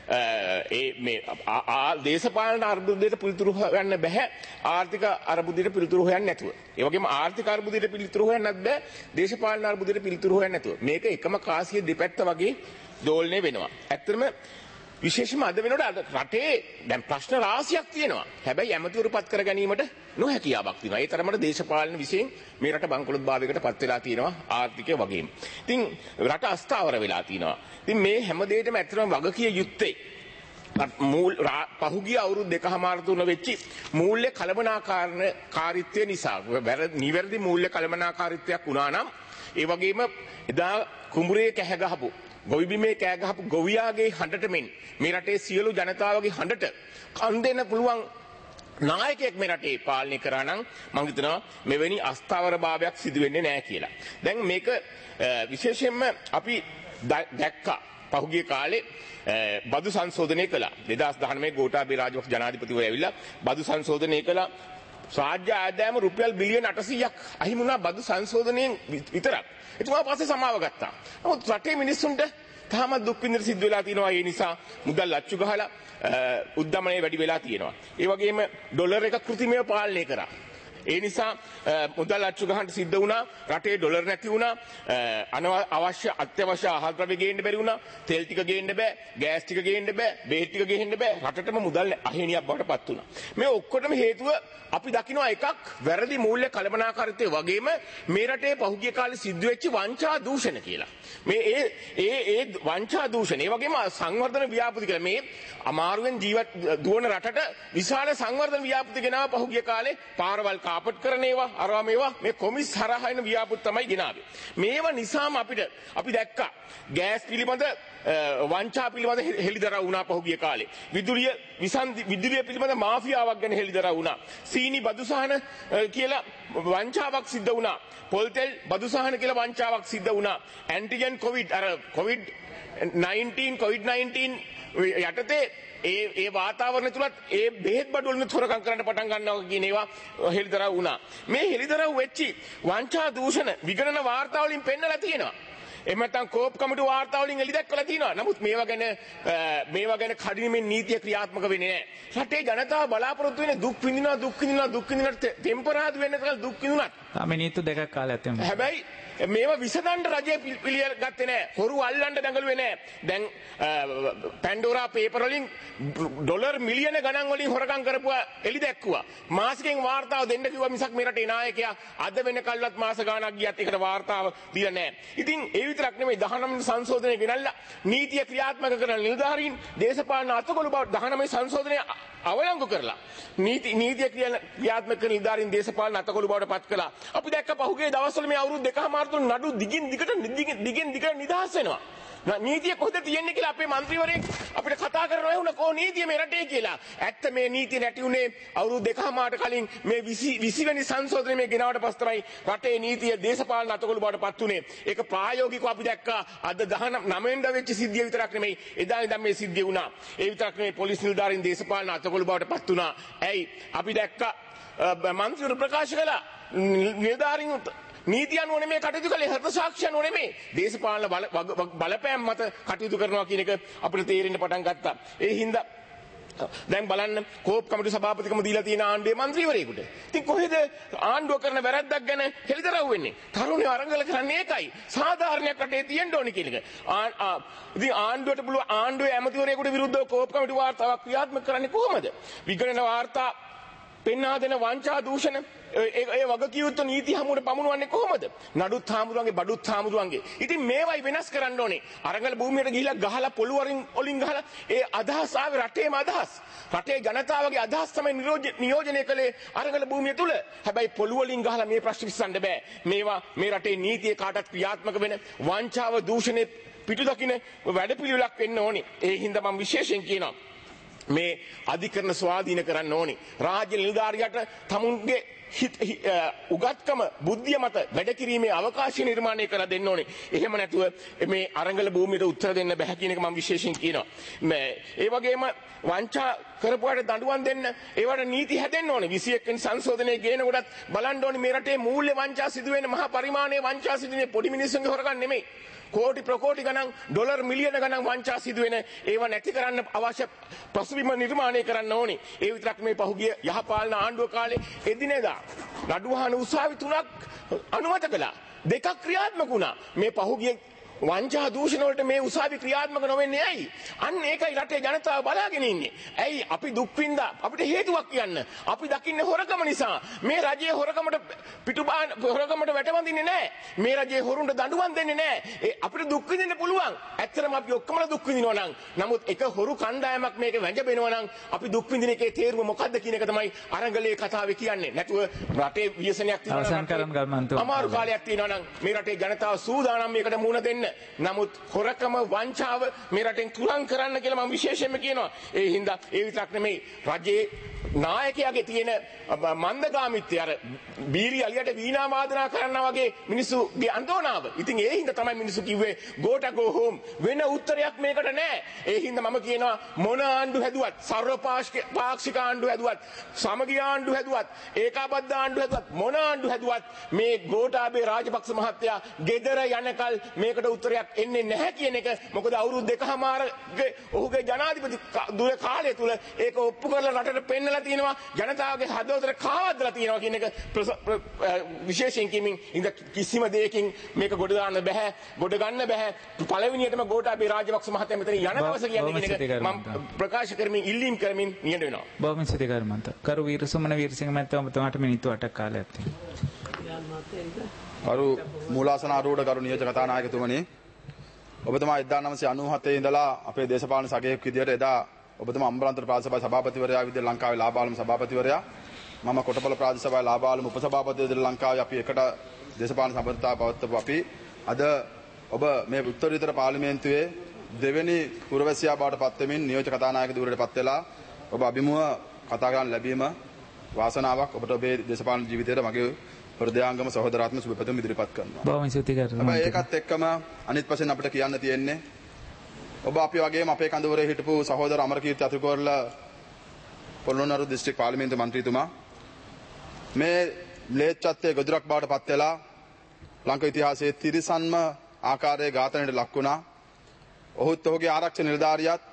ඒ මේ දේශපාලන අර්බුදයට පිළිතුරු හොයන්න බෑ ආර්ථික අර්බුදයට පිළිතුරු හොයන්න නැතුව. ඒ වගේම ආර්ථික අර්බුදයට පිළිතුරු හොයන්නත් බෑ දේශපාලන අර්බුදයට පිළිතුරු හොයන්න නැතුව. මේක එකම කාසිය දෙපැත්ත වගේ දෝලණය වෙනවා. ඇත්තටම විශේෂයෙන්ම අද වෙනකොට රටේ දැන් ප්‍රශ්න රාශියක් තියෙනවා. හැබැයි ඇමතිවරු පත් කර ගැනීමට නොහැකියාවක් තියෙනවා. ඒ තරමට දේශපාලන විශේෂයෙන් මේ රට බංකොලොත් භාවයකට පත් වෙලා තියෙනවා ආර්ථිකය වගේම. ඉතින් රට අස්ථාවර වෙලා තියෙනවා. ඉතින් මේ හැම දෙයකම ඇත්තටම වගකිය යුත්තේ මූල පහුගිය අවුරුදු දෙකමාර තුන වෙච්චි මූල්‍ය කළමනාකාරීත්වය නිසා නිවැරදි මූල්‍ය කළමනාකාරීත්වයක් වුණා නම් ඒ වගේම එදා කුඹුරේ කැහැ ගහපු ගොවිබිමේ කෑ ගහපු ගොවියාගේ හඬට මෙන් මේ රටේ සියලු ජනතාවගේ හඬට කන් දෙන්න පුළුවන් නායකයෙක් මේ රටේ පාලනය කරා නම් මම හිතනවා මෙවැනි අස්ථාවර භාවයක් සිදු වෙන්නේ නැහැ කියලා. දැන් මේක විශේෂයෙන්ම අපි දැක්කා පහුගිය කාලේ බදු සංශෝධනය කළා. දෙදාස් දහනවය ගෝඨාභය රාජපක්ෂ ජනාධිපතිවරයා ඇවිල්ලා බදු සංශෝධනය කළා. රාජ්‍ය ආදායම රුපියල් බිලියන අටසීයක් අහිමි වුණා බදු සංශෝධනයෙන් විතරක්. එතුමා පස්සේ සමාව ගත්තා. නමුත් රටේ මිනිස්සුන්ට තාමත් දුක් විඳින්න සිද්ධ වෙලා තියෙනවා. ඒ නිසා මුදල් අච්චු ගහලා උද්දමනය වැඩි වෙලා තියෙනවා. ඒ වගේම ඩොලර් එක කෘත්‍රිමව පාලනය කරා. ඒ නිසා මුදල් අච්චු ගහන්න සිද්ධ වුණා. රටේ ඩොලර් නැති වුණා. අනවශ්‍ය අත්‍යවශ්‍ය ආහාර ද්‍රව්‍ය ගේන්න බැරි වුණා. තෙල් ටික ගේන්න බෑ, ගෑස් ටික ගේන්න බෑ, බේත් ටික ගේන්න බෑ. රටටම මුදල් අහිමියක් බවට පත් වුණා. මේ ඔක්කොටම හේතුව අපි දකිනවා එකක් වැරදි මූල්‍ය කළමනාකාරීත්වය වගේම මේ රටේ පහුගිය කාලේ සිද්ධ වෙච්ච වංචා දූෂණ කියලා. මේ ඒ ඒ ඒ වංචා දූෂණ ඒ වගේම සංවර්ධන ව්‍යාපෘති කියලා මේ අමාරුවෙන් ජීවත් දුවන රටට විශාල සංවර්ධන ව්‍යාපෘති ගෙනාව පහුගිය කාලේ පාරවල් කාපට් කරන ඒවා අරවා මේවා මේ කොමිස් හරහා එන ව්‍යාපෘති තමයි ගෙනාවේ. මේවා නිසාම අපිට අපි දැක්කා ගෑස් පිළිබඳ වංචා පිළිබඳ හෙළිදරව් වුණා පහුගිය කාලේ. විදුලිය විසන්ධි විදුලිය පිළිබඳ මාෆියාවක් ගැන හෙළිදරව් වුණා. සීනි බදු සහන කියලා වංචාවක් සිද්ධ වුණා. පොල්තෙල් බදු සහන කියලා වංචාවක් සිද්ධ වුණා. ඇන්ටිජන් කොවිඩ් අර කොවිඩ් නයින්ටීන් කොවිඩ් නයින්ටීන් යටතේ ඒ ඒ වාතාවරණය තුලත් ඒ බෙහෙත් බඩු වලින් හොරකම් කරන්න පටන් ගන්නවා කියන ඒවා හෙළිදරව් වුණා. මේ හෙළිදරව් වෙච්චි වංචා දූෂණ විගණන වාර්තා වලින් පෙන්නලා තියෙනවා. එහෙම නැත්නම් කෝප් කමිටු වාර්තා වලින් එලි දැක්වලා තියෙනවා. නමුත් මේවා ගැන මේවා ගැන කඩිනමින් නීතිය ක්‍රියාත්මක වෙන්නේ නැහැ. රටේ ජනතාව බලාපොරොත්තු වෙන්නේ දුක් විඳිනවා දුක් විඳිනවා දුක් විඳිනට ටෙම්පරාදු වෙන්න කල දුක් විඳුණත්. තාම නීති දෙකක් කාලයක් තියෙනවා. හැබැයි මේවා විසඳන්න රජය පිළියෙල ගත්තේ නැහැ. හොරු අල්ලන්න දඟලුවේ නැහැ. දැන් පැන්ඩෝරා පේපර් වලින් ඩොලර් මිලියන ගණන් වලින් හොරකම් කරපුවා එලි දැක්කුවා. මාසිකෙන් වාර්තාව දෙන්න කිව්වා මිසක් මේ රටේ නායකයා අද වෙනකල්වත් මාස ගාණක් ගියත් ඒකට වාර්තාව දීලා නැහැ. ඉතින් ඒ විතරක් නෙමෙයි දහනවය සංශෝධනය ගෙනල්ලා නීතිය ක්‍රියාත්මක කරන නිලධාරීන් දේශපාලන අතකොළු බව දහනවය සංශෝධනය අවලංගු කරලා නීති නීතිය ක්‍රියාත්මක කරන නිලධාරීන් දේශපාලන අතකොළු බවට පත් කළා. අපි දැක්ක පහුගිය දවස්වල මේ අවුරුදු දෙකමාර තුන නඩු දිගින් දිගට දිගින් දිගට නිදහස් වෙනවා. නීතිය කොහෙද තියෙන්නේ කියලා අපේ മന്ത്രിවරයෙක් අපිට කතා කරනවා වුණා කො නීතිය මේ රටේ කියලා. ඇත්ත මේ නීතිය නැති උනේ අවුරුදු දෙකමාරට කලින් මේ විසි වෙනි සංශෝධනය මේ ගෙනාවට පස්සේ තමයි රටේ නීතිය දේශපාලන අතකොළු බවට පත් උනේ. ඒක ප්‍රායෝගිකව අපි දැක්කා අද දහනවයෙන් වෙච්ච සිද්ධිය විතරක් නෙමෙයි එදා ඉඳන් මේ සිද්ධිය වුණා. ඒ විතරක් නෙමෙයි පොලිස් නිලධාරීන් දේශපාලන අතකොළු බවට පත් වුණා. ඇයි අපි දැක්කා මන්ත්‍රීවරු ප්‍රකාශ කළා නිලධාරීන් නීති අනුව නෙමෙයි කටයුතු කළේ හෘද සාක්ෂි අනුව නෙමෙයි දේශපාලන බලපෑම් මත කටයුතු කරනවා කියන එක අපිට තේරෙන්න පටන් ගත්තා. ඒ හින්දා දැන් බලන්න කෝප් කමිටු සභාපතිකම දීලා තියෙන ආණ්ඩුවේ മന്ത്രിවරයෙකුට. ඉතින් කොහෙද ආණ්ඩුව කරන වැරද්දක් ගැන හෙළිදරව් වෙන්නේ? තරුණයෝ අරගල කරන්නේ ඒකයි. සාධාරණයක් රටේ තියෙන්න ඕනේ කියන එක. ඉතින් ආණ්ඩුවට පුළුවන් ආණ්ඩුවේ ඇමතිවරයෙකුට විරුද්ධව කෝප් කමිටු වාර්තාවක් ක්‍රියාත්මක කරන්නේ කොහොමද? විගණන වාර්තා පෙන්වා දෙන වංචා දූෂණ ඒ වගකියුතු නීති හමුවට පමුණුවන්නේ කොහොමද? නඩුත් හාමුදුරන්ගේ බඩුත් හාමුදුරන්ගේ. ඉතින් මේවයි වෙනස් කරන්න ඕනේ. අරගල භූමියට ගිහිල්ලා ගහලා පොළු වරින් වලින් ගහලා ඒ අදහස් ආවේ රටේම අදහස්. රටේ ජනතාවගේ අදහස් තමයි නියෝජනය කළේ අරගල භූමිය තුල. හැබැයි පොළු වලින් ගහලා මේ ප්‍රශ්න විසඳන්න බෑ. මේවා මේ රටේ නීතිය කාටත් ක්‍රියාත්මක වෙන වංචාව දූෂණේ පිටු දකින්න වැඩපිළිවෙලක් වෙන්න ඕනේ. ඒ හින්දා මම විශේෂයෙන් කියනවා මේ අධිකරණ ස්වාධීන කරන්න ඕනේ. රාජ්‍ය නිලධාරියට තමුන්ගේ උගත්කම බුද්ධිය මත වැඩ කිරීමේ අවකාශය නිර්මාණය කරලා දෙන්න ඕනේ. එහෙම නැතුව මේ අරංගල භූමියට උත්තර දෙන්න බෑ කියන එක මම විශේෂයෙන් කියනවා. ඒ වගේම වංචා කරපුවාට දඬුවම් දෙන්න ඒවට නීති හැදෙන්න ඕනේ. විසිඑක වෙනි සංශෝධනයේ ගේන කොටත් බලන්න ඕනේ මේ රටේ මූල්‍ය වංචා සිදුවෙන මහා පරිමාණයේ වංචා සිදුවෙන පොඩි මිනිස්සුන්ගේ හොරගම් නෙමෙයි. කෝටි ප්‍රකෝටි ගණන් ඩොලර් මිලියන ගණන් වංචා සිදුවෙන ඒවා නැති කරන්න අවශ්‍ය පසුබිම නිර්මාණය කරන්න ඕනේ. ඒ විතරක් මේ පහුගිය යහපාලන ආණ්ඩුව කාලේ එදිනෙදා නඩු වහන උසාවි තුනක් අනුමත කළා. දෙකක් ක්‍රියාත්මක වුණා. මේ පහුගිය වංචා දූෂණ වලට මේ උසාවි ක්‍රියාත්මක නොවෙන්නේ ඇයි? අන්න ඒකයි රටේ ජනතාව බලාගෙන ඉන්නේ. ඇයි අපි දුක් විඳා අපිට හේතුවක් කියන්න. අපි දකින්නේ හොරකම නිසා. මේ රජයේ හොරකමට පිටුබාන හොරකමට වැටවඳින්නේ නැහැ. මේ රජයේ හොරුන්ට දඬුවම් දෙන්නේ නැහැ. ඒ අපිට දුක් විඳින්න පුළුවන්. ඇත්තටම අපි ඔක්කොමලා දුක් විඳිනවා නම්. නමුත් එක හොරු කණ්ඩායමක් මේක වැජබෙනවා නම් අපි දුක් විඳින එකේ තේරුම මොකද්ද කියන එක තමයි අරංගලයේ කතාවේ කියන්නේ. නැතුව රටේ ව්‍යසනයක් තියෙනවා. අමාරු කාලයක් තියෙනවා නම් මේ රටේ ජනතාව සූදානම් මේකට මුහුණ දෙන්න. නමුත් හොරකම වංචාව මේ රටෙන් තුරන් කරන්න කියලා මම විශේෂයෙන්ම කියනවා. ඒ හින්දා ඒ විතරක් නෙමෙයි රජයේ නායකයාගේ තියෙන මන්දගාමිත්වය අර බීරි අලියට වීණා වාදනා කරනවා වගේ මිනිස්සුගේ අඳෝනාව. ඉතින් ඒ හින්දා තමයි මිනිස්සු කිව්වේ go to go home වෙන උත්තරයක් මේකට නැහැ. ඒ හින්දා මම කියනවා මොන ආණ්ඩු හැදුවත් සර්වපාක්ෂික ආණ්ඩු හැදුවත් සමගි ආණ්ඩු හැදුවත් ඒකාබද්ධ ආණ්ඩු හැදුවත් මොන ආණ්ඩු හැදුවත් මේ ගෝඨාභය රාජපක්ෂ මහත්තයා ගෙදර යනකල් මේකට උත්තරයක් එන්නේ නැහැ කියන එක. මොකද අවුරුදු දෙකමාරගේ ඔහුගේ ජනාධිපති දුර කාලය තුල ඒක ඔප්පු කරලා රටට පෙන්නලා තියෙනවා. ජනතාවගේ හදවතට කාවද්දලා තියෙනවා කියන එක විශේෂයෙන් කියමින් ඉඳ කිසිම දෙයකින් මේක ගොඩ දාන්න බෑ. ගොඩ ගන්න බෑ. පළවෙනියටම ගෝඨාභය රාජපක්ෂ මහත්තයා මෙතන යන දවස කියන්නේ කියන එක මම ප්‍රකාශ කරමින් ඉල්ලීම් කරමින් නියඬ වෙනවා. බොහොම ස්තුතියි මන්ත. කරු වීරසුමන වීරසිංහ මහත්තයා ඔබතුමාට මිනිත්තු අටක් කාලයක් තියෙනවා. කරු මූලාසන ආරූඪ කරු නියෝජක කතානායකතුමනි, ඔබතුමා එක්දාස් නවසිය අනූහතේ ඉඳලා අපේ දේශපාලන සගයෙක් විදියට එදා ඔබතුමා අම්බලන්තර ප්‍රාදේශ සභාවේ සභාපතිවරයා විදියට ලංකාවේ ලාබාලම සභාපතිවරයා, මම කොටපොළ ප්‍රාදේශ සභාවේ ලාබාලම උපසභාපති විදියට ලංකාවේ අපි එකට දේශපාලන සම්බන්ධතාව පවත්වපු අපි අද ඔබ මේ උත්තරීතර පාර්ලිමේන්තුවේ දෙවෙනි පුරවැසියා බවට පත් වෙමින් නියෝජක කතානායක ධූරයට පත් වෙලා ඔබ අභිමුව කතා කරන්න ලැබීම වාසනාවක්. ඔබට ඔබේ දේශපාලන ජීවිතයට මගේ හෘදයාංගම සහෝදරාත්ම සුබපැතුම් ඉදිරිපත් කරනවා. බොහොම ස්තුතියි කරනවා. හැබැයි ඒකත් එක්කම අනිත් පැයෙන් අපිට කියන්න තියෙන්නේ ඔබ අපි වගේම අපේ කඳවුරේ හිටපු සහෝදර අමරකීර්ති අතුරුකෝරළ පොළොන්නරු දිස්ත්‍රික් පාර්ලිමේන්තු මන්ත්‍රීතුමා මේ ම්ලේච්ඡත්වයේ ගොදුරක් බවට පත් වෙලා ලංකා ඉතිහාසයේ තිරිසන්ම ආකාරයේ ඝාතනයට ලක් වුණා. ඔහුත් ඔහුගේ ආරක්ෂක නිලධාරියාත්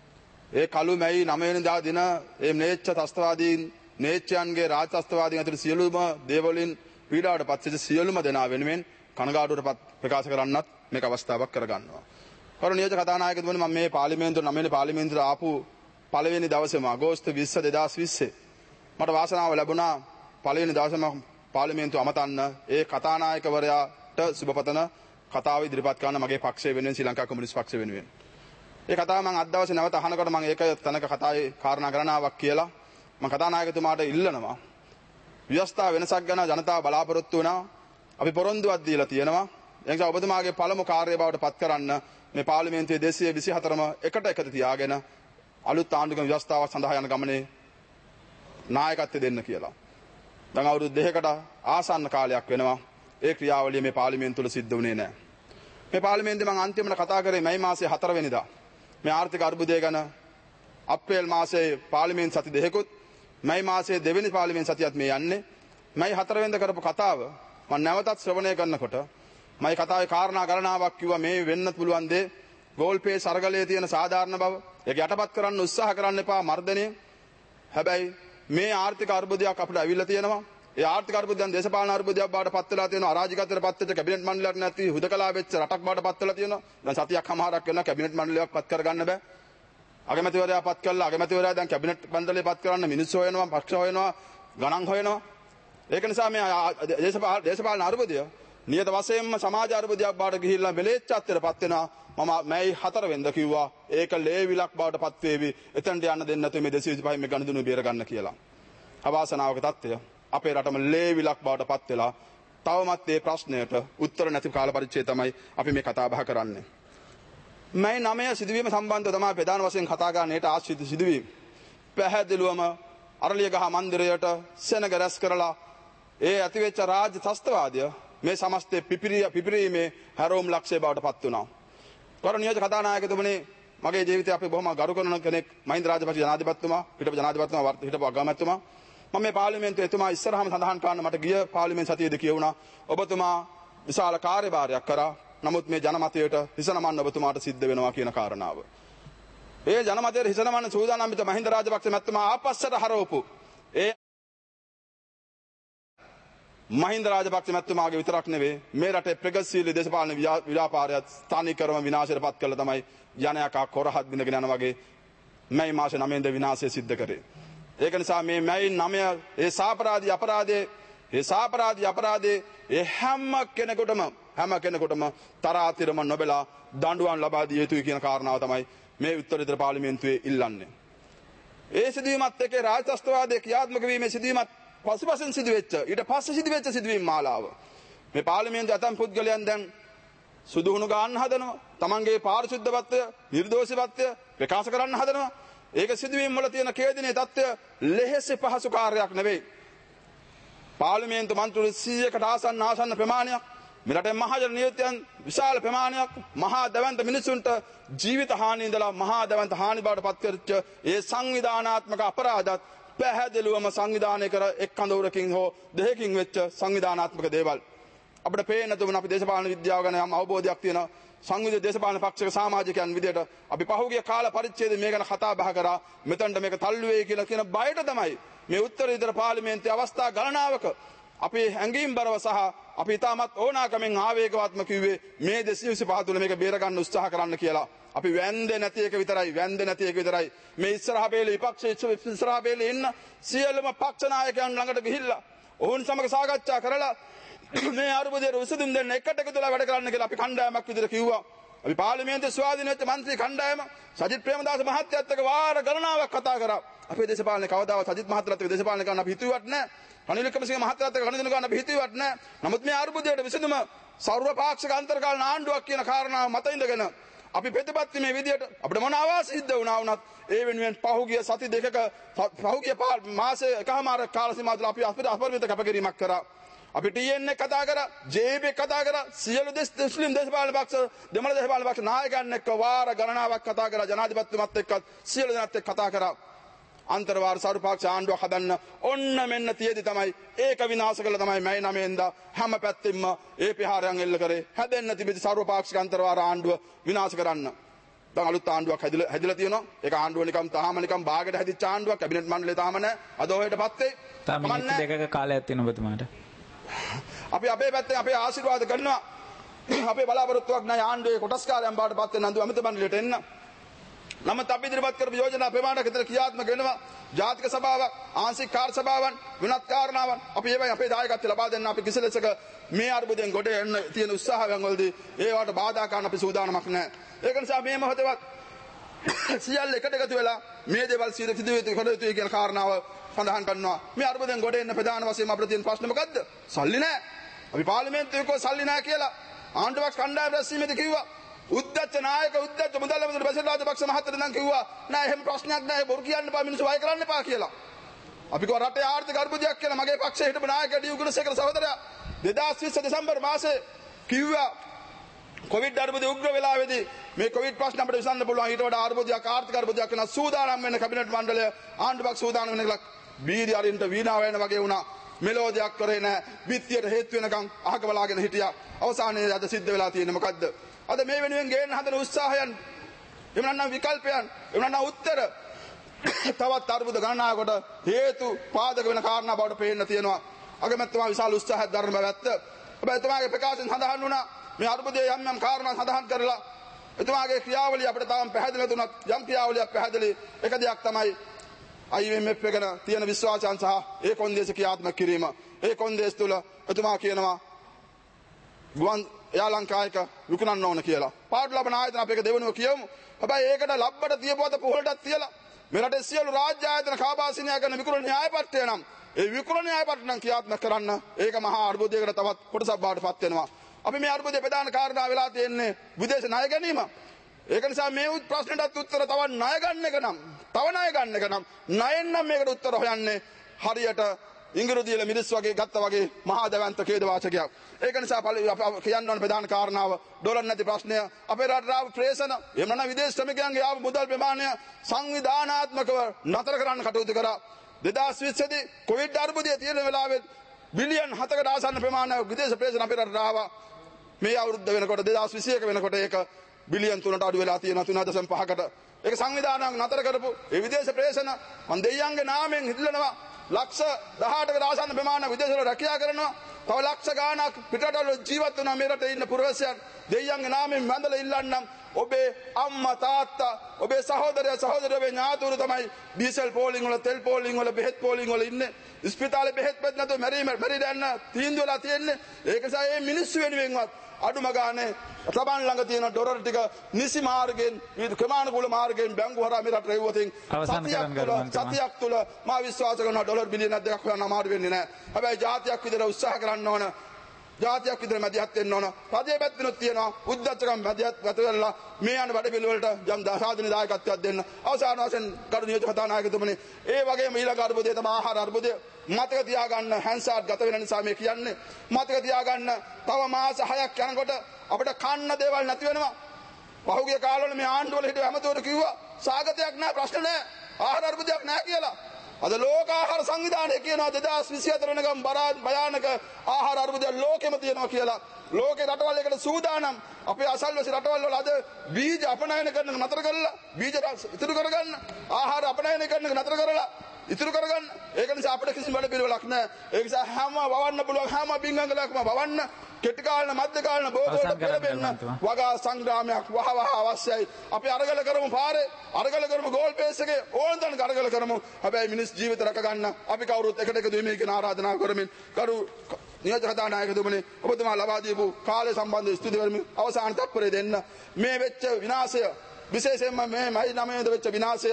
ඒ කළු මැයි නවය වෙනිදා දින මේ ම්ලේච්ඡ ත්‍ස්තවාදීන් නේච්ඡයන්ගේ රාජත්වවාදීන් අතර සියලුම දේවලින් පීඩාවට පත් වෙච්ච සියලුම දෙනා වෙනුවෙන් කනගාටුවට ප්‍රකාශ කරන්නත් මේක අවස්ථාවක් කරගන්නවා. කරු නියෝජක කතානායකතුමනි, මම මේ පාර්ලිමේන්තුවේ නවවෙනි පාර්ලිමේන්තුවට ආපු පළවෙනි දවසේම අගෝස්තු විස්ස දෙදාස් විස්සේ මට වාසනාව ලැබුණා පළවෙනි දවසේම පාර්ලිමේන්තුව අමතන්න ඒ කතානායකවරයාට සුබපතන කතාව ඉදිරිපත් කරන මගේ පක්ෂය වෙනුවෙන්, ශ්‍රී ලංකා කොමියුනිස්ට් පක්ෂය වෙනුවෙන්. ඒ කතාව මම අද දවසේ නැවත අහනකොට මම ඒක තනක කතාවේ කාරණා ගණනාවක් කියලා මම කතානායකතුමාට ඉල්ලනවා. ව්‍යවස්ථා වෙනසක් ගැන ජනතාව බලාපොරොත්තු වෙනවා. අපි පොරොන්දුවක් දීලා තියෙනවා. ඒ නිසා ඔබතුමාගේ පළමු කාර්යය බවට පත් කරන්න මේ පාර්ලිමේන්තුවේ දෙසිය විසිහතරම එකට එකතු තියාගෙන අලුත් ආණ්ඩුක්‍රම ව්‍යවස්ථාවක් සඳහා යන ගමනේ නායකත්වය දෙන්න කියලා. දැන් අවුරුදු දෙකකට ආසන්න කාලයක් වෙනවා. ඒ ක්‍රියාවලිය මේ පාර්ලිමේන්තුව තුළ සිද්ධ වුණේ නැහැ. මේ පාර්ලිමේන්තුවේ මම අන්තිමට කතා කරේ මැයි මාසයේ හතර වෙනිදා මේ ආර්ථික අර්බුදය ගැන. අප්‍රේල් මාසයේ පාර්ලිමේන්තු සති දෙකකුත්, මැයි මාසයේ දෙවෙනි පාර්ලිමේන්තු සතියත් මේ යන්නේ. මැයි හතර වෙනිදා කරපු කතාව මම නැවතත් ශ්‍රවණය කරනකොට මම කතාවේ කාරණා ගණනාවක් කිව්වා. මේ වෙන්න පුළුවන් දේ ගෝල්පේ සරගලයේ තියෙන සාධාරණ බව, ඒක යටපත් කරන්න උත්සාහ කරන්න එපා මර්ධනය. හැබැයි මේ ආර්ථික අර්බුදයක් අපිට ඇවිල්ලා තියෙනවා. ඒ ආර්ථික අර්බුදයන් දේශපාලන අර්බුදයක් බවට පත් වෙලා තියෙනවා. අරාජිකත්වයට පත් වෙච්ච කැබිනට් මණ්ඩලයක් නැති හුදකලා වෙච්ච රටක් බවට පත් වෙලා තියෙනවා. දැන් සතියක් හමාරක් වෙනවා කැබිනට් මණ්ඩලයක් පත් කරගන්න බෑ. අගමැතිවරයා පත් කළා. අගමැතිවරයා දැන් කැබිනට් මණ්ඩලය පත් කරන්න මිනිස්සු හොයනවා, පක්ෂ හොයනවා, ගණන් හොයනවා. ඒක නිසා මේ දේශපාලන දේශපාලන අර්බුදය නියත වශයෙන්ම සමාජ අර්බුදයක් බවට ගිහිල්ලා මෙලෙච්චත්වයට පත් වෙනවා. මම මැයි හතර වෙනිදා කිව්වා ඒක ලේවිලක් බවට පත් වේවි. එතනට යන්න දෙන්න නැතුව මේ දෙසිය විසිපහ මේ ගණදුණු බේර ගන්න කියලා. අවාසනාවක තත්ත්වය අපේ රටම ලේවිලක් බවට පත් වෙලා තවමත් මේ ප්‍රශ්නයට උත්තර නැති කාල පරිච්ඡේදය තමයි අපි මේ කතා බහ කරන්නේ. මැයි නවය සිදුවීම සම්බන්ධව තමයි ප්‍රධාන වශයෙන් කතා කරන්නේට ආශ්‍රිත සිදුවීම. පැහැදිලිවම අරලියගහ මන්දිරයට සෙනග රැස් කරලා ඒ ඇතිවෙච්ච රාජ්‍ය ත්‍රස්තවාදය මේ සමස්තයේ පිපිරිය පිපිරීමේ හැරෝම් ලක්ෂ්‍ය බවට පත් වුණා. ගෞරවනීය කතානායකතුමනි, මගේ ජීවිතේ අපි බොහොම ගරු කරන කෙනෙක් මහින්ද රාජපක්ෂ ජනාධිපතිතුමා, හිටපු ජනාධිපතිතුමා, හිටපු අගමැතිතුමා. මම මේ පාර්ලිමේන්තුවේ එතුමා ඉස්සරහම සඳහන් කරන්න මට ගිය පාර්ලිමේන්තු සතියේදී කියුණා, ඔබතුමා විශාල කාර්යභාරයක් කරා. නමුත් මේ ජනමතයට හිස නමන්න ඔබතුමාට සිද්ධ වෙනවා කියන කාරණාව. ඒ ජනමතයට හිස නමන්න සූදානම් විත මහින්ද රාජපක්ෂ මැතිතුමා ආපස්සට හරවපු ඒ මහින්ද රාජපක්ෂ මැතිතුමාගේ විතරක් නෙවෙයි මේ රටේ ප්‍රගතිශීලී දේශපාලන ව්‍යාපාරයත් ස්ථානිකරම විනාශයට පත් කළා තමයි ජනයාකා කොරහත් බිඳගෙන යන වගේ මැයි මාස නවයෙන් ද විනාශය සිද්ධ කරේ. ඒක නිසා මේ මැයි නවය ඒ සාපරාධී අපරාධයේ ඒ සාපරාධී අපරාධයේ ඒ හැම කෙනෙකුටම හැම කෙනෙකුටම තරාතිරම නොබලා දඬුවම් ලබා දිය යුතුයි කියන කාරණාව තමයි මේ උත්තරීතර පාර්ලිමේන්තුවේ ඉල්ලන්නේ. ඒ සිදුවීමත් එක්ක රාජ්‍යත්වවාදයේ ක්‍රියාත්මක වීමේ සිදුවීමත් පසුපසින් සිදුවෙච්ච ඊට පස්සේ සිදුවෙච්ච සිදුවීම් මාලාව මේ පාර්ලිමේන්තු ඇතම් පුද්ගලයන් දැන් සුදුහුණු ගන්න හදනවා. තමන්ගේ පාරිශුද්ධත්වය නිර්දෝෂීත්වය ප්‍රකාශ කරන්න හදනවා. ඒක සිදුවීම් වල තියෙන කේදිනේ தත්ත්වය ලෙහෙසි පහසු කාර්යයක් නෙවෙයි. පාර්ලිමේන්තු මන්ත්‍රී සීයකට ආසන්න ආසන්න ප්‍රමාණයක් මේ රටේ මහජන නියුතයන් විශාල ප්‍රමාණයක් මහා දවන්ත මිනිසුන්ට ජීවිත හානි ඉඳලා මහා දවන්ත හානි බවට පත් කරච්ච ඒ සංවිධානාත්මක අපරාධත් පැහැදිලිවම සංවිධානය කර එක් කඳවුරකින් හෝ දෙකකින් වෙච්ච සංවිධානාත්මක දේවල් අපිට පේන්න තුන අපි දේශපාලන විද්‍යාව ගැන යම් අවබෝධයක් තියෙන සංවිධාන දේශපාලන පක්ෂක සමාජිකයන් විදියට අපි පහුගිය කාල පරිච්ඡේදයේ මේ ගැන කතා බහ කරා මෙතනට මේක තල්ලු වෙයි කියලා කියන බයට තමයි මේ උත්තරීතර පාර්ලිමේන්තුවේ අවස්ථා ගණනාවක අපි හැංගීම් බරව සහ අපි තාමත් ඕනාකමෙන් ආවේගවත්ම කිව්වේ මේ දෙසිය විසිපහ තුළ මේක බේර ගන්න උත්සාහ කරන්න කියලා. අපි වැන්දේ නැති එක විතරයි වැන්දේ නැති එක විතරයි මේ ඉස්සරහා බේලේ විපක්ෂයේ ඉස්සරහා බේලේ ඉන්න සියලුම පක්ෂ නායකයන් ළඟට ගිහිල්ලා ඔවුන් සමග සාකච්ඡා කරලා මේ අරුබුදේ විසඳුම් දෙන්න එකට එකතුලා වැඩ කරන්න කියලා අපි කණ්ඩායමක් විදිහට කිව්වා. අපි පාර්ලිමේන්තුවේ ස්වාධීන වෙච්ච മന്ത്രി කණ්ඩායම සජිත් ප්‍රේමදාස මහත්තයත් එක්ක වාර ගණනාවක් කතා කරා. අපේ දේශපාලනේ කවදාවත් සජිත් මහත්තයාත් එක්ක දේශපාලන කරන්න අපි හිතුවත් නැහැ. රනිල් වික්‍රමසිංහ මහත්තයාත් එක්ක ගණන් ගන්න අපි හිතුවත් නැහැ. නමුත් මේ අරුබුදේට විසඳුම සර්වපාක්ෂික අන්තර්ගාල ආණ්ඩුවක් කියන කාරණාව මත ඉඳගෙන අපි ප්‍රතිපත්ති මේ විදියට අපිට මොන ආවාස සිද්ධ වුණා වුණත් ඒ වෙනුවෙන් පහුගිය සති දෙකක පහුගිය මාසේ එකමාර කාල සීමාව තුළ අපි අපිට අපරිමිත කැපකිරීමක් කරා. අපි ටී එන් එක කතා කරා, ජේ ඒ පී කතා කරා, සියලු මුස්ලිම් දේශපාලන පක්ෂ දෙමළ දේශපාලන පක්ෂ නායකයන් එක්ක වාර ගණනාවක් කතා කරා. ජනාධිපතිතුමත් එක්ක සියලු දෙනාත් එක්ක කතා කරා. අන්තර්වාර සර්වපක්ෂ ආණ්ඩුවක් හදන්න ඔන්න මෙන්න තියේදී තමයි ඒක විනාශ කළා තමයි මයි නමෙන්ද හැම පැත්තෙම ඒ ප්‍රහාරයන් එල්ල කරේ හැදෙන්න තිබිච්ච සර්වපක්ෂ අන්තර්වාර ආණ්ඩුව විනාශ කරන්න. දැන් අලුත් ආණ්ඩුවක් හැදිලා හැදිලා තියෙනවා. ඒක ආණ්ඩුව නිකම් තාම නිකම් බාගට හැදිච්ච ආණ්ඩුවක්. කැබිනට් මණ්ඩලේ තාම නැහැ. අද ඔහෙටපත් වෙයි. තාම මිනිත්තු දෙකක කාලයක් තියෙනවා ඔබතුමාට. අපි අපේ පැත්තෙන් අපේ ආශිර්වාද කරනවා. අපේ බලාපොරොත්තුවක් නැහැ ආණ්ඩුවේ කොටස්කාරයන් බාටපත් වෙන නන්දු අමිත මණ්ඩලයට එන්න. නමුත් අපි ඉදිරිපත් කරපු යෝජනා ප්‍රමාණයක් විතර ක්‍රියාත්මක වෙනවා. ජාතික සභාවක්, ආංශික කාර්ය සභාවන්, වෙනත් කාරණාවන් අපි ඒවයි අපේ දායකත්වය ලබා දෙන්න අපි කිසි ලෙසක මේ අර්බුදයෙන් ගොඩ එන්න තියෙන උත්සාහයන් වලදී ඒවට බාධා කරන්න අපි සූදානමක් නැහැ. ඒක නිසා මේ මොහොතේවත් සියල්ල එකට එකතු වෙලා මේ දේවල් සියද සිදුවේ කොට යුතුයි කියන කාරණාව සඳහන් කරනවා. මේ අර්බුදයෙන් ගොඩ එන්න ප්‍රධාන වශයෙන් අපිට තියෙන ප්‍රශ්නේ මොකද්ද? සල්ලි නැහැ. අපි පාර්ලිමේන්තුවේ කෝ සල්ලි නැහැ කියලා ආණ්ඩුවක් කණ්ඩායම් රැස්වීමේදී කිව්වා. උද්දච්ච නායක උද්දච්ච මුදල් ඇමති බසිල් රාජපක්ෂ මහත්තයා නම් කිව්වා නෑ එහෙම ප්‍රශ්නයක් නෑ බොරු කියන්න එපා මිනිස්සු වය කරන්න එපා කියලා. අපි කෝ රටේ ආර්ථික අර්බුදයක් කියලා මගේ පක්ෂයේ හිටපු නායක ඩී ගුණසේකර සහෝදරයා දෙදාස් විස්ස දෙසැම්බර් මාසේ කිව්වා කොවිඩ් අර්බුදය උග්‍ර වෙලාවේදී මේ කොවිඩ් ප්‍රශ්න අපිට විසඳන්න පුළුවන් ඊට වඩා අර්බුදයක් ආර්ථික අර්බුදයක් වෙන සූදානම් වෙන කැබිනට් මණ්ඩලය ආණ්ඩුවක් සූදානම් වෙන කියලා බීරි අරින්ට වීණාව වෙන වගේ වුණා. මෙලෝ දෙයක් කරේ නෑ. බිත්තියට හේතු වෙනකන් අහක බලාගෙන හිටියා. අවසානයේ අද සිද්ධ වෙලා තියෙන්නේ මොකද්ද? අද මේ වෙනුවෙන් ගේන්න හදන උත්සාහයන් එහෙම නැත්නම් විකල්පයන් එහෙම නැත්නම් උත්තර තවත් අර්බුද ගණනාවකට හේතු පාදක වෙන කාරණා බවට පේන්න තියෙනවා. අගමැතිතුමා විශාල උත්සාහයක් දරන බව ඇත්ත. හැබැයි එතුමාගේ ප්‍රකාශයෙන් සඳහන් වුණා මේ අර්බුදයේ යම් යම් කාරණා සඳහන් කරලා එතුමාගේ ක්‍රියාවලිය අපිට තාම පැහැදිලි දුනත් යම් ක්‍රියාවලියක් පැහැදිලි එක දෙයක් තමයි ආයි එම් එෆ් එක තියෙන විශ්වාසයන් සහ ඒ කොන්දේශ ක්‍රියාත්මක කිරීම. ඒ කොන්දේශ තුල එතුමා කියනවා ගුවන් එයා ලංකායක විකුණන්න ඕන කියලා. පාඩු ලබන ආයතන අපි එක දෙවෙනුව කියමු. හැබැයි ඒකට ලබ්බට තියපුවත පොහොලටත් තියලා මේ රටේ සියලු රාජ්‍ය ආයතන කාබාසිනිය කරන විකුණන න්‍යායපත්‍රය නම් ඒ විකුණන න්‍යායපත්‍රය නම් ක්‍රියාත්මක කරන්න ඒක මහා අර්බුදයකට තවත් කොටසක් බාටපත් වෙනවා. අපි මේ අර්බුදයේ ප්‍රධාන කාරණා වෙලා තියෙන්නේ විදේශ ණය ගැනීම. ඒක නිසා මේ ප්‍රශ්නෙටත් උත්තර තව ණය ගන්න එක නම් තව ණය ගන්න එක නම් ණයෙන් නම් මේකට උත්තර හොයන්නේ හරියට ඉංගිරු දීලා මිරිස් වගේ ගත්තා වගේ මහා දවන්ත ඛේද වාචකයක්. ඒක නිසා කියන්න ඕන ප්‍රධාන කාරණාව ඩොලර් නැති ප්‍රශ්නය අපේ රටට ආව ප්‍රේෂණ එහෙම නැත්නම් විදේශ ශ්‍රමිකයන්ගේ ආව මුදල් ප්‍රමාණය සංවිධානාත්මකව නතර කරන්න කටයුතු කරා. දෙදාස් විස්ස දී කොවිඩ් අර්බුදය තියෙන වෙලාවෙත් බිලියන් හතකට ආසන්න ප්‍රමාණයක් විදේශ ප්‍රේෂණ අපේ රටට ආවා. මේ අවුරුද්ද වෙනකොට දෙදාස් විසි එක වෙනකොට ඒක බිලියන් තුනට අඩු වෙලා තියෙනවා තුන දශම පහකට. ඒක සංවිධානයක් නතර කරපු ඒ විදේශ ප්‍රේෂණ මන් දෙයියන්ගේ නාමයෙන් හිටලනවා ලක්ෂ දහඅටකට ආසන්න ප්‍රමාණයක් විදේශවල රැකියාව කරනවා. තව ලක්ෂ ගාණක් පිටරටවල ජීවත් වෙනවා මේ රටේ ඉන්න පුරවැසියන් දෙයියන්ගේ නාමයෙන් වැඳලා ඉල්ලන්නම් ඔබේ අම්මා තාත්තා ඔබේ සහෝදරය සහෝදරිය ඔබේ ඥාතීවරු තමයි ඩීසල් පෝලිං වල තෙල් පෝලිං වල බෙහෙත් පෝලිං වල ඉන්නේ. ස්පිතාලේ බෙහෙත් පෙත් නැතුව මැරි මැරි දැන්න තීන්දුව වෙලා තියෙන්නේ. ඒක නිසා මේ මිනිස්සු වෙනුවෙන්වත් අඩුම ගානේ තබන් ළඟ තියෙන ඩොලර් ටික නිසි මාර්ගයෙන් ක්‍රමානුකූල මාර්ගයෙන් බැංකුව හරහා මේ රට රෙව්වොතින් සතියක් තුල මා විශ්වාස කරනවා ඩොලර් බිලියන දෙකක් හොයන්න අමාරු වෙන්නේ නැහැ. හැබැයි ජාතියක් විදිහට උත්සාහ කරන්න ඕන. ජාතියක් විදිහට මැදිහත් වෙන්න ඕන. රජයේ පැත්තෙනුත් තියෙනවා උද්දච්චකම් මැදිහත් වැටෙලා මේ යන වැඩ පිළිවෙලට යම් සාධන දායකත්වයක් දෙන්න. අවසාන වශයෙන් කරු නියෝජක කතානායකතුමනි ඒ වගේම ඊළඟ අර්බුදය තමයි ආහාර අර්බුදය. මතක තියාගන්න හැන්සාට් ගත වෙන නිසා මේ කියන්නේ. මතක තියාගන්න තව මාස හයක් යනකොට අපිට කන්න දේවල් නැති වෙනවා. පහුගිය කාලවල මේ ආණ්ඩුවල හිටව හැමතෙම කිව්වා සාගතයක් නැහැ ප්‍රශ්න නැහැ ආහාර අර්බුදයක් නැහැ කියලා. අද ලෝක ආහාර සංවිධානය කියනවා දෙදාස් විසි හතර වෙනකම් භයානක ආහාර අර්බුදය ලෝකෙම තියෙනවා කියලා. ලෝකේ රටවල් එකට සූදානම් අපේ අසල්වැසි රටවල් වල අද බීජ අපනයන කරන නතර කරලා බීජ ඉතුරු කරගන්න ආහාර අපනයන කරන නතර කරලා ඉතුරු කරගන්න. ඒක නිසා අපිට කිසිම වැඩ පිළිවෙලක් නැහැ. ඒ නිසා හැම වවන්න පුළුවන් හැම බින්ගංගලක්ම වවන්න කෙටි කාලන මධ්‍ය කාලන බෝධෝට පෙරෙන්න වගා සංග්‍රාමයක් වහවහ අවශ්‍යයි. අපි අරගල කරමු පාරේ අරගල කරමු ගෝල් පේස් එකේ ඕන තරම් අරගල කරමු. හැබැයි මිනිස් ජීවිත රැක ගන්න අපි කවුරුත් එකට එකතු වෙමි කියන ආරාධනා කරමින් කරු නියෝජක කතානායකතුමනි ඔබතුමා ලබා දීපු කාලය සම්බන්ධව ස්තුති කරමි. අවසාන තත්පරේ දෙන්න මේ වෙච්ච විනාශය විශේෂයෙන්ම මේ මයි නමේද වෙච්ච විනාශය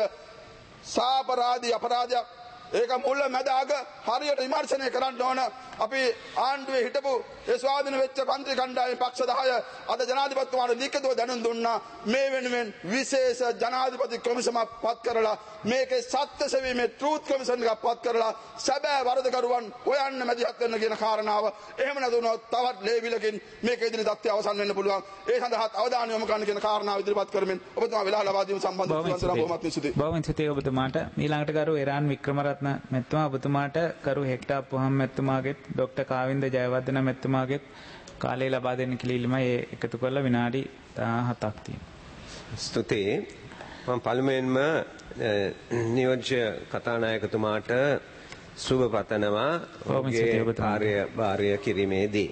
සාපරාධී අපරාධයක්. ඒක මුල මැද අග හරියට විමර්ශනය කරන්න ඕන. අපි ආණ්ඩුවේ හිටපු ඒ ස්වාධීන වෙච්ච මන්ත්‍රී කණ්ඩායම පක්ෂ දහය අද ජනාධිපතිතුමාට ලිඛිතව දැනුම් දුන්නා. මේ වෙනුවෙන් විශේෂ ජනාධිපති කොමිසමක් පත් කරලා මේකේ සත්‍ය සෙවීමේ ට්‍රූත් කොමිෂන් එකක් පත් කරලා සැබෑ වරදකරුවන් හොයන්න මැදිහත් වෙන්න කියන කාරණාව. එහෙම නැතුනොත් තවත් ලේබිලකින් මේක ඉදිරි තත්ත්වය අවසන් වෙන්න පුළුවන්. ඒ සඳහා අවධානය යොමු කරන්න කියන කාරණාව ඉදිරිපත් කරමින් ඔබතුමා වෙලාව ලබා දීම සම්බන්ධව බොහොමත් ස්තුතියි. බොහොම ස්තුතියි ඔබතුමාට. ඊළඟට කරු එරාන් වික්‍රමරත්න මෙතුමා ඔබතුමාට කරු හෙක්ටා පුහම් මෙතුමාගෙත් ડોક્ટર කාවින්ද ජයවර්ධන මෙතුමාගෙත් කාලය ලබා දෙන්න කියලා ඉල්ලුමයි. ඒ එකතු කරලා විනාඩි දහහතක් තියෙනවා. ස්තුතියි. මම පළමුවෙන්ම නියෝජ්‍ය කතානායකතුමාට සුබ පතනවා ඔබගේ කාර්යභාරය කිරීමේදී.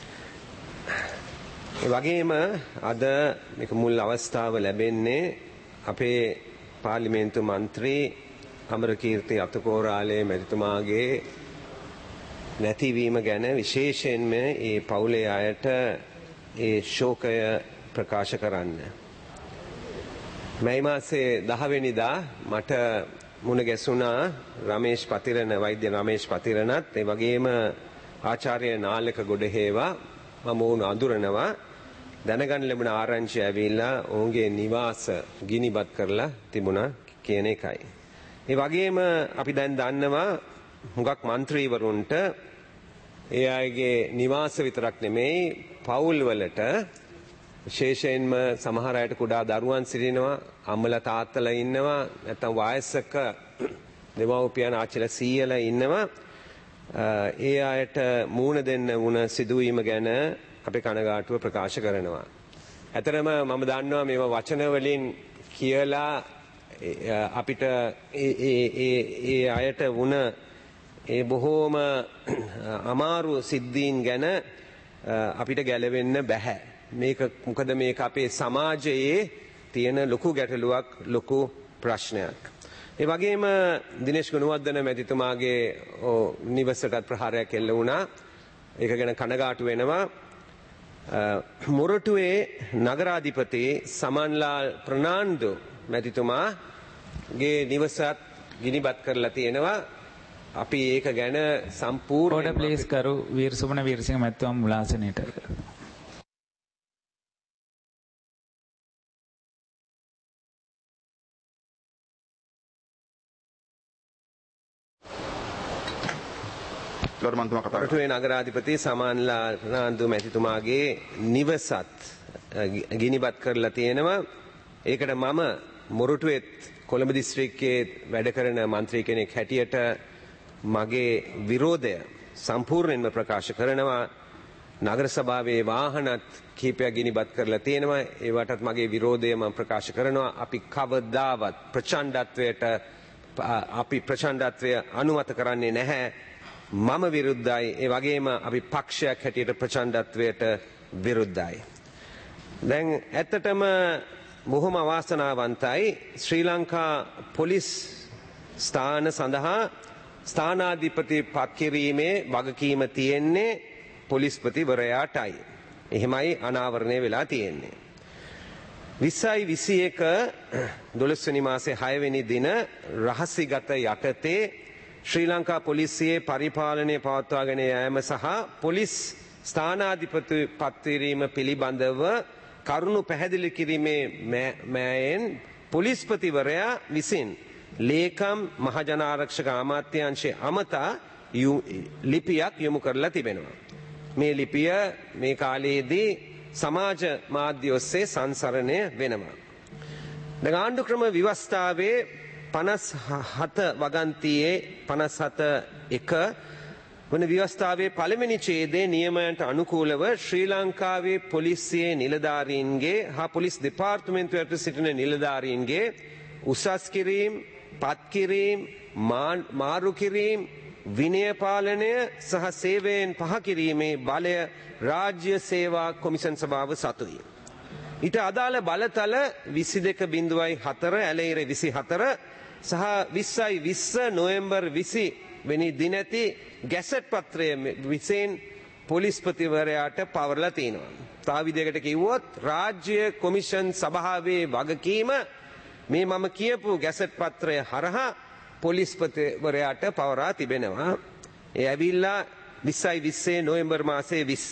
ඒ වගේම අද මේක මුල් අවස්ථාව ලැබෙන්නේ අපේ පාර්ලිමේන්තු මන්ත්‍රී අමරකීර්ති අතුකෝරාලේ මැතිතුමාගේ නැතිවීම ගැන විශේෂයෙන්ම ඒ පවුලේ අයට ඒ ශෝකය ප්‍රකාශ කරන්න. මැයි මාසේ දහ වෙනිදා මට මුණ ගැසුණා රමේෂ් පතිරණ වෛද්‍ය රමේෂ් පතිරණත් ඒ වගේම ආචාර්ය නාලක ගොඩහේවා මම වුණ අඳුරනවා. දැනගන්න ලැබුණ ආරංචිය ඇවිල්ලා ඔවුන්ගේ නිවාස ගිනිබත් කරලා තිබුණා කියන එකයි. ඒ වගේම අපි දැන් දන්නවා හුඟක් මන්ත්‍රීවරුන්ට ඒ අයගේ නිවාස විතරක් නෙමෙයි පවුල් වලට විශේෂයෙන්ම සමහර අයට කුඩා දරුවන් සිටිනවා අම්මලා තාත්තලා ඉන්නවා නැත්නම් වයසක දෙමව්පියන් ආච්චිලා සීයලා ඉන්නවා. ඒ අයට මූණ දෙන්න වුණ සිදුවීම ගැන අපි කනගාටුව ප්‍රකාශ කරනවා. ඇතරම මම දන්නවා මේවා වචන වලින් කියලා අපිට ඒ අයට වුණ ඒ බොහෝම අමාරු සිද්ධීන් ගැන අපිට ගැලවෙන්න බැහැ. මේක මොකද මේක අපේ සමාජයේ තියෙන ලොකු ගැටලුවක් ලොකු ප්‍රශ්නයක්. ඒ වගේම දිනේෂ් ගුණවර්ධන මැතිතුමාගේ නිවසටත් ප්‍රහාරයක් එල්ල වුණා. ඒක ගැන කනගාටු වෙනවා. මොරටුවේ නගරාධිපති සමන්ලාල් ප්‍රනාන්දු මැතිතුමාගේ නිවසත් ගිනිබත් කරලා තියෙනවා. අපි ඒක ගැන සම්පූර්ණ ඕඩර් ප්ලීස් කරු වීරසුමන වීරසිංහ මැතිතුමා මුලාසනයට. ගරු මන්ත්‍රීතුමා කතා කරනවා. රටේ නගරාධිපති සමාන්ලානාන්දු මැතිතුමාගේ නිවසත් ගිනිබත් කරලා තියෙනවා. ඒකට මම මොරටුවෙත් කොළඹ දිස්ත්‍රික්කයේ වැඩ කරන මන්ත්‍රී කෙනෙක් හැටියට මගේ විරෝධය සම්පූර්ණයෙන්ම ප්‍රකාශ කරනවා. නගර සභාවේ වාහනත් කීපයක් ගිනිබත් කරලා තියෙනවා. ඒවටත් මගේ විරෝධය මම ප්‍රකාශ කරනවා. අපි කවදාවත් ප්‍රචණ්ඩත්වයට අපි ප්‍රචණ්ඩත්වය අනුමත කරන්නේ නැහැ. මම විරුද්ධයි. ඒ වගේම අපි පක්ෂයක් හැටියට ප්‍රචණ්ඩත්වයට විරුද්ධයි. දැන් ඇත්තටම බොහොම අවාසනාවන්තයි ශ්‍රී ලංකා පොලිස් ස්ථාන සඳහා ස්ථානාධිපති පත් කිරීමේ වගකීම තියෙන්නේ පොලිස්පතිවරයාටයි. එහෙමයි අනාවරණය වෙලා තියෙන්නේ. විස්සයි විසි එක දොළොස්වැනි මාසේ හයවෙනි දින රහසිගත යටතේ ශ්‍රී ලංකා පොලිසියේ පරිපාලනය පවත්වාගෙන යාම සහ පොලිස් ස්ථානාධිපති පත්වීම පිළිබඳව කරුණු පැහැදිලි කිරීමේ මෑයෙන් පොලිස්පතිවරයා විසින් ලේකම් මහජනාරක්ෂක අමාත්‍යාංශයේ අමතා ලිපියක් යොමු කරලා තිබෙනවා. මේ ලිපිය මේ කාලයේදී සමාජ මාධ්‍ය ඔස්සේ සංසරණය වෙනවා. දැන් ආණ්ඩුක්‍රම ව්‍යවස්ථාවේ පනස් හත වගන්තියේ පනස් හත එක වන ව්‍යවස්ථාවේ පළවෙනි ඡේදයේ නියමයන්ට අනුකූලව ශ්‍රී ලංකාවේ පොලිසියේ නිලධාරීන්ගේ හා පොලිස් දෙපාර්තමේන්තුවට සිටින නිලධාරීන්ගේ උසස් කිරීම, පත් කිරීම, මාරු කිරීම, විනය පාලනය සහ සේවයෙන් පහ කිරීමේ බලය රාජ්‍ය සේවා කොමිෂන් සභාව සතුයි. ඊට අදාළ බලතල විසි දෙක බිංදුවයි හතර ඇලෙයිර විසි හතර සහ විස්සයි විස්ස නොවැම්බර් විසි වෙනි දිනැති ගැසට් පත්‍රය විසින් පොලිස්පතිවරයාට පවරලා තියෙනවා. තව විදිහකට කිව්වොත් රාජ්‍ය කොමිෂන් සභාවේ වගකීම මේ මම කියපු ගැසට් පත්‍රය හරහා පොලිස්පතිවරයාට පවරා තිබෙනවා. ඒ ඇවිල්ලා විස්සයි විස්සේ නොවැම්බර් මාසයේ විස්ස.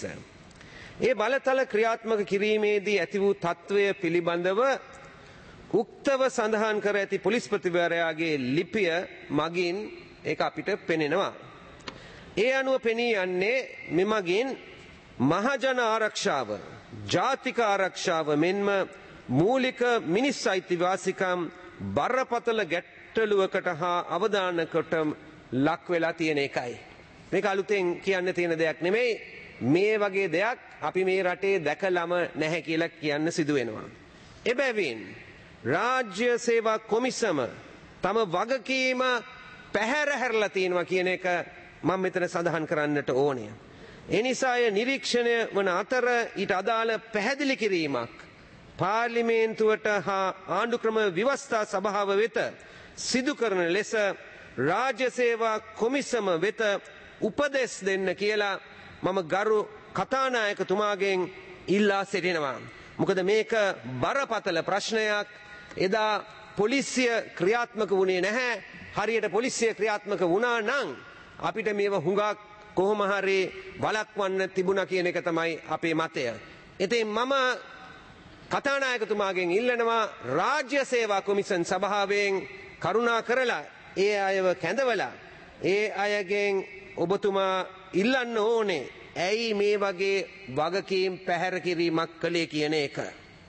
ඒ බලතල ක්‍රියාත්මක කිරීමේදී ඇති වූ තත්ත්වය පිළිබඳව උක්තව සඳහන් කර ඇති පොලිස්පතිවරයාගේ ලිපිය මගින් ඒක අපිට පෙනෙනවා. ඒ අනුව පෙනී යන්නේ මෙමගින් මහජන ආරක්ෂාව, ජාතික ආරක්ෂාව මෙන්ම මූලික මිනිස් අයිතිවාසිකම් බරපතල ගැටලුවකට හා අවධානකට ලක් වෙලා තියෙන එකයි. මේක අලුතෙන් කියන්න තියෙන දෙයක් නෙමෙයි. මේ වගේ දෙයක් අපි මේ රටේ දැකලම නැහැ කියලා කියන්න සිදු වෙනවා. එබැවින් රාජ්‍ය සේවා කොමිසම තම වගකීම පැහැර හැරලා තියෙනවා කියන එක මම මෙතන සඳහන් කරන්නට ඕනේ. ඒ නිසා නිරීක්ෂණය වන අතර ඊට අදාළ පැහැදිලි කිරීමක් පාර්ලිමේන්තුවට හා ආණ්ඩුක්‍රම ව්‍යවස්ථා සභාව වෙත සිදු කරන ලෙස රාජ්‍ය සේවා කොමිසම වෙත උපදෙස් දෙන්න කියලා මම ගරු කතානායකතුමාගෙන් ඉල්ලා සිටිනවා. මොකද මේක බරපතල ප්‍රශ්නයක්. එදා පොලිසිය ක්‍රියාත්මක වුණේ නැහැ. හරියට පොලිසිය ක්‍රියාත්මක වුණා නම් අපිට මේව හුඟක් කොහොම හරි වළක්වන්න තිබුණා කියන එක තමයි අපේ මතය. ඉතින් මම කතානායකතුමාගෙන් ඉල්ලනවා රාජ්‍ය සේවා කොමිෂන් සභාවෙන් කරුණා කරලා ඒ අයව කැඳවලා ඒ අයගෙන් ඔබතුමා ඉල්ලන්න ඕනේ ඇයි මේ වගේ වගකීම් පැහැර කිරීමක් කළේ කියන එක.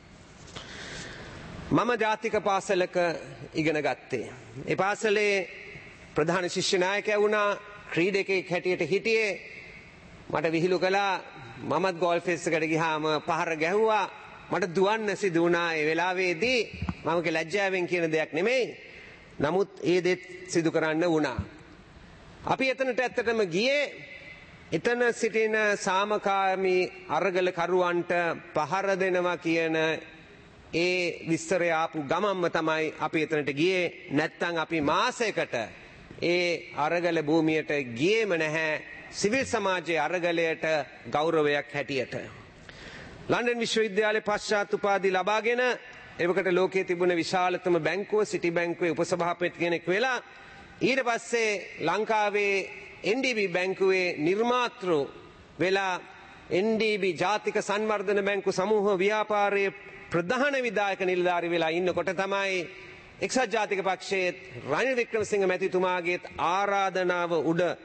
මම ජාතික පාසලක ඉගෙන ගත්තේ. ඒ පාසලේ ප්‍රධාන ශිෂ්‍ය නායකයා වුණා. ක්‍රීඩකයෙක් හැටියට හිටියේ. මට විහිළු කළා. මමත් ගෝල් ෆෙස් එකට ගියාම පහර ගැහුවා. මට දුවන්න සිදු වුණා. ඒ වෙලාවේදී මම කිය ලැජ්ජාවෙන් කියන දෙයක් නෙමෙයි. නමුත් ඒ දෙත් සිදු කරන්න වුණා. අපි එතනට ඇත්තටම ගියේ එතන සිටින සාමකාමී අරගල කරුවන්ට පහර දෙනවා කියන ඒ විස්තරය ආපු ගමම්ම තමයි අපි එතනට ගියේ. නැත්තම් අපි මාසයකට ඒ අරගල භූමියට ගියේම නැහැ. සිවිල් සමාජයේ අරගලයට ගෞරවයක් හැටියට. ලන්ඩන් විශ්වවිද්‍යාලයේ පශ්චාත් උපාධි ලබාගෙන එවකට ලෝකයේ තිබුණ විශාලතම බැංකුව සිටි බැංකුවේ උපසභාපති කෙනෙක් වෙලා ඊට පස්සේ ලංකාවේ එන් ඩී බී බැංකුවේ නිර්මාතෘ වෙලා එන් ඩී බී ජාතික සංවර්ධන බැංකු සමූහ ව්‍යාපාරයේ ප්‍රධාන විධායක නිලධාරි වෙලා ඉන්නකොට තමයි එක්සත් ජාතික පක්ෂයේ රනිල් වික්‍රමසිංහ මැතිතුමාගේ ආරාධනාව උඩ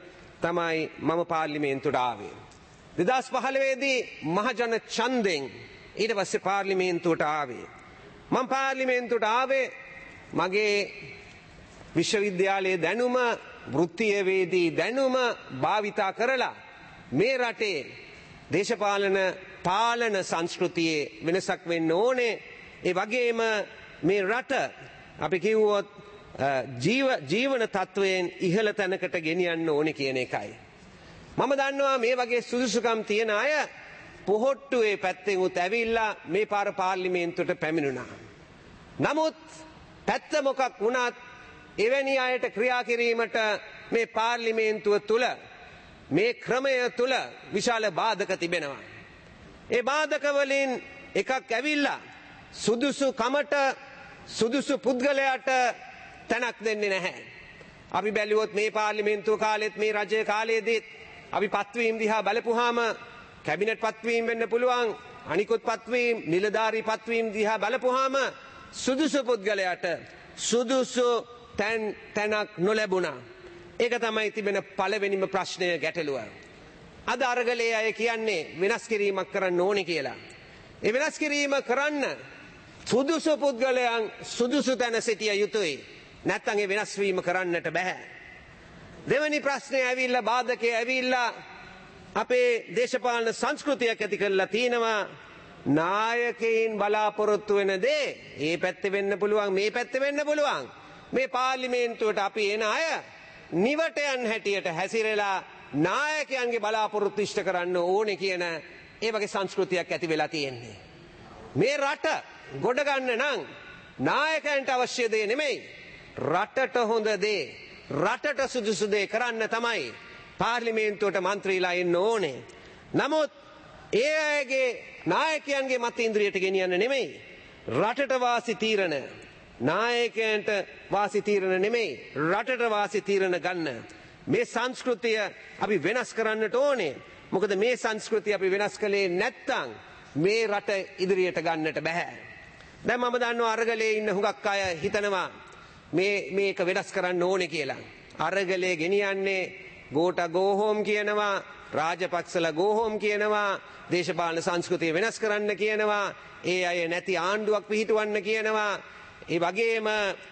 තමයි මම පාර්ලිමේන්තුවට ආවේ. දෙදහස් පහළොව දී මහජන ඡන්දෙන් ඊට පස්සේ පාර්ලිමේන්තුවට ආවේ. මම පාර්ලිමේන්තුවට ආවේ මගේ විශ්වවිද්‍යාලයේ දැනුම වෘත්තීය වේදී දැනුම භාවිතා කරලා මේ රටේ දේශපාලන පාලන සංස්කෘතියේ වෙනසක් වෙන්න ඕනේ. ඒ වගේම මේ රට අපි කිව්වොත් ජීව ජීවන තත්වයෙන් ඉහළ තැනකට ගෙනියන්න ඕනේ කියන එකයි. මම දන්නවා මේ වගේ සුදුසුකම් තියෙන අය පොහොට්ටුවේ පැත්තෙන් උත් ඇවිල්ලා මේ පාර පාර්ලිමේන්තුවට පැමිණුණා. නමුත් පැත්ත මොකක් වුණත් එවැනි අයට ක්‍රියා කිරීමට මේ පාර්ලිමේන්තුව තුල මේ ක්‍රමය තුල විශාල බාධක තිබෙනවා. ඒ බාධක වලින් එකක් ඇවිල්ලා සුදුසු කමට සුදුසු පුද්ගලයාට තැනක් දෙන්නේ නැහැ. අපි බැලුවොත් මේ පාර්ලිමේන්තුව කාලෙත් මේ රජය කාලයේදීත් අපි පත්වීම් දිහා බලපුවාම කැබිනට් පත්වීම් වෙන්න පුළුවන්, අනිකුත් පත්වීම්, නිලධාරී පත්වීම් දිහා බලපුවාම සුදුසු පුද්ගලයාට සුදුසු තැන් තැනක් නොලැබුණා. ඒක තමයි තිබෙන පළවෙනිම ප්‍රශ්නය, ගැටලුව. අද අරගලයේ අය කියන්නේ වෙනස් කිරීමක් කරන්න ඕනේ කියලා. ඒ වෙනස් කිරීම කරන්න සුදුසු පුද්ගලයන් සුදුසු තැන සිටිය යුතුයි. නැත්නම් ඒ වෙනස් වීම කරන්නට බෑ. දෙවැනි ප්‍රශ්නේ ඇවිල්ලා බාධකේ ඇවිල්ලා අපේ දේශපාලන සංස්කෘතියක් ඇති කරලා තිනවා. නායකයින් බලාපොරොත්තු වෙන දේ ඒ පැත්තේ වෙන්න පුළුවන්, මේ පැත්තේ වෙන්න පුළුවන්. මේ පාර්ලිමේන්තුවට අපි එන අය නිවටයන් හැටියට හැසිරෙලා නායකයන්ගේ බලාපොරොත්තු ඉෂ්ට කරන්න ඕනේ කියන ඒ වගේ සංස්කෘතියක් ඇති වෙලා තියෙන්නේ. මේ රට ගොඩ ගන්න නම් නායකයන්ට අවශ්‍ය දේ නෙමෙයි, රටට හොඳ දේ, රටට සුදුසු දේ කරන්න තමයි පාර්ලිමේන්තුවට මන්ත්‍රීලා එන්න ඕනේ. නමුත් ඒ අයගේ නායකයන්ගේ මත ඉන්ද්‍රියට ගෙනියන්න නෙමෙයි, රටට වාසි තීරණ, නායකයන්ට වාසි තීරණ නෙමෙයි, රටට වාසි තීරණ ගන්න. මේ සංස්කෘතිය අපි වෙනස් කරන්නට ඕනේ. මොකද මේ සංස්කෘතිය අපි වෙනස් කළේ නැත්තම් මේ රට ඉදිරියට ගන්නට බෑ. දැන් මම දන්නවා අරගලේ ඉන්න හුඟක් අය හිතනවා මේ මේක වෙනස් කරන්න ඕනේ කියලා. අරගලේ ගෙනියන්නේ ගෝඨා ගෝහෝම් කියනවා, රාජපක්ෂලා ගෝහෝම් කියනවා, දේශපාලන සංස්කෘතිය වෙනස් කරන්න කියනවා, ඒ අය නැති ආණ්ඩුවක් පිහිටවන්න කියනවා. ඒ වගේම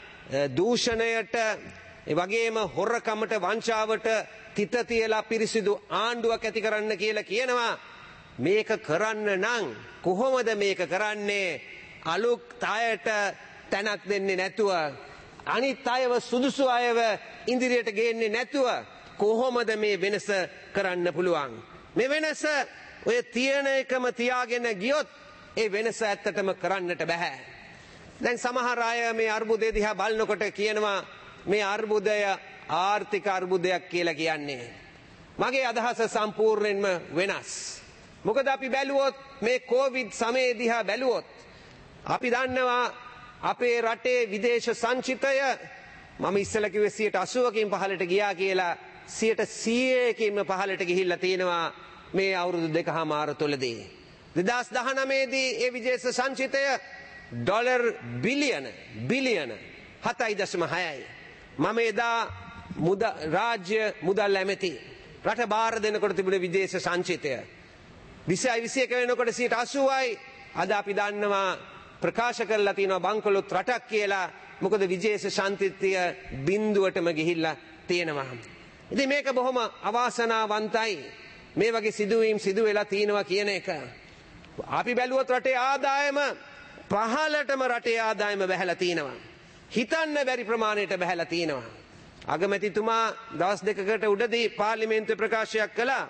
දූෂණයට, ඒ වගේම හොරකමට, වංචාවට තිත තියලා පිරිසිදු ආණ්ඩුවක් ඇති කරන්න කියලා කියනවා. මේක කරන්න නම් කොහොමද මේක කරන්නේ? අලුත් අයට තැනක් දෙන්නේ නැතුව, අනිත් අයව සුදුසු අයව ඉදිරියට ගේන්නේ නැතුව කොහොමද මේ වෙනස කරන්න පුළුවන්? මේ වෙනස ඔය තියෙන එකම තියාගෙන ගියොත් ඒ වෙනස ඇත්තටම කරන්නට බෑ. දැන් සමහර අය මේ අර්බුදය දිහා බලනකොට කියනවා මේ අර්බුදය ආර්ථික අර්බුදයක් කියලා කියන්නේ. මගේ අදහස සම්පූර්ණයෙන්ම වෙනස්. මොකද අපි බැලුවොත් මේ කොවිඩ් සමයේ දිහා බැලුවොත් අපි දන්නවා අපේ රටේ විදේශ සංචිතය මම ඉස්සෙල්ලා කිව්වේ සියයට අසූවකින් පහළට ගියා කියලා, සියයට සීයකින්ම පහළට ගිහිල්ලා තියෙනවා මේ අවුරුදු දෙකමාර තුලදී. දෙදහස් දහනවය දී ඒ විදේශ සංචිතය ඩොලර් බිලියන බිලියන හතයි දශම හයයි. මම එදා මුද රාජ්‍ය මුදල් ඇමති රට බාර දෙනකොට තිබුණ විදේශ සංචිතය විසයි විසියක වෙනකොට සියයට අසූවයි. අද අපි දන්නවා ප්‍රකාශ කරලා තියෙනවා බංකොලොත් රටක් කියලා. මොකද විදේශ සංචිතය බිඳුවටම ගිහිල්ලා තියෙනවා. ඉතින් මේක බොහොම අවාසනාවන්තයි මේ වගේ සිදුවීම් සිදු වෙලා තියෙනවා කියන එක. අපි බැලුවොත් රටේ ආදායම පහළටම රටේ ආදායම බැහැලා තියෙනවා. හිතන්න බැරි ප්‍රමාණයට බැහැලා තියෙනවා. අගමැතිතුමා දවස් දෙකකට උඩදී පාර්ලිමේන්තුවේ ප්‍රකාශයක් කළා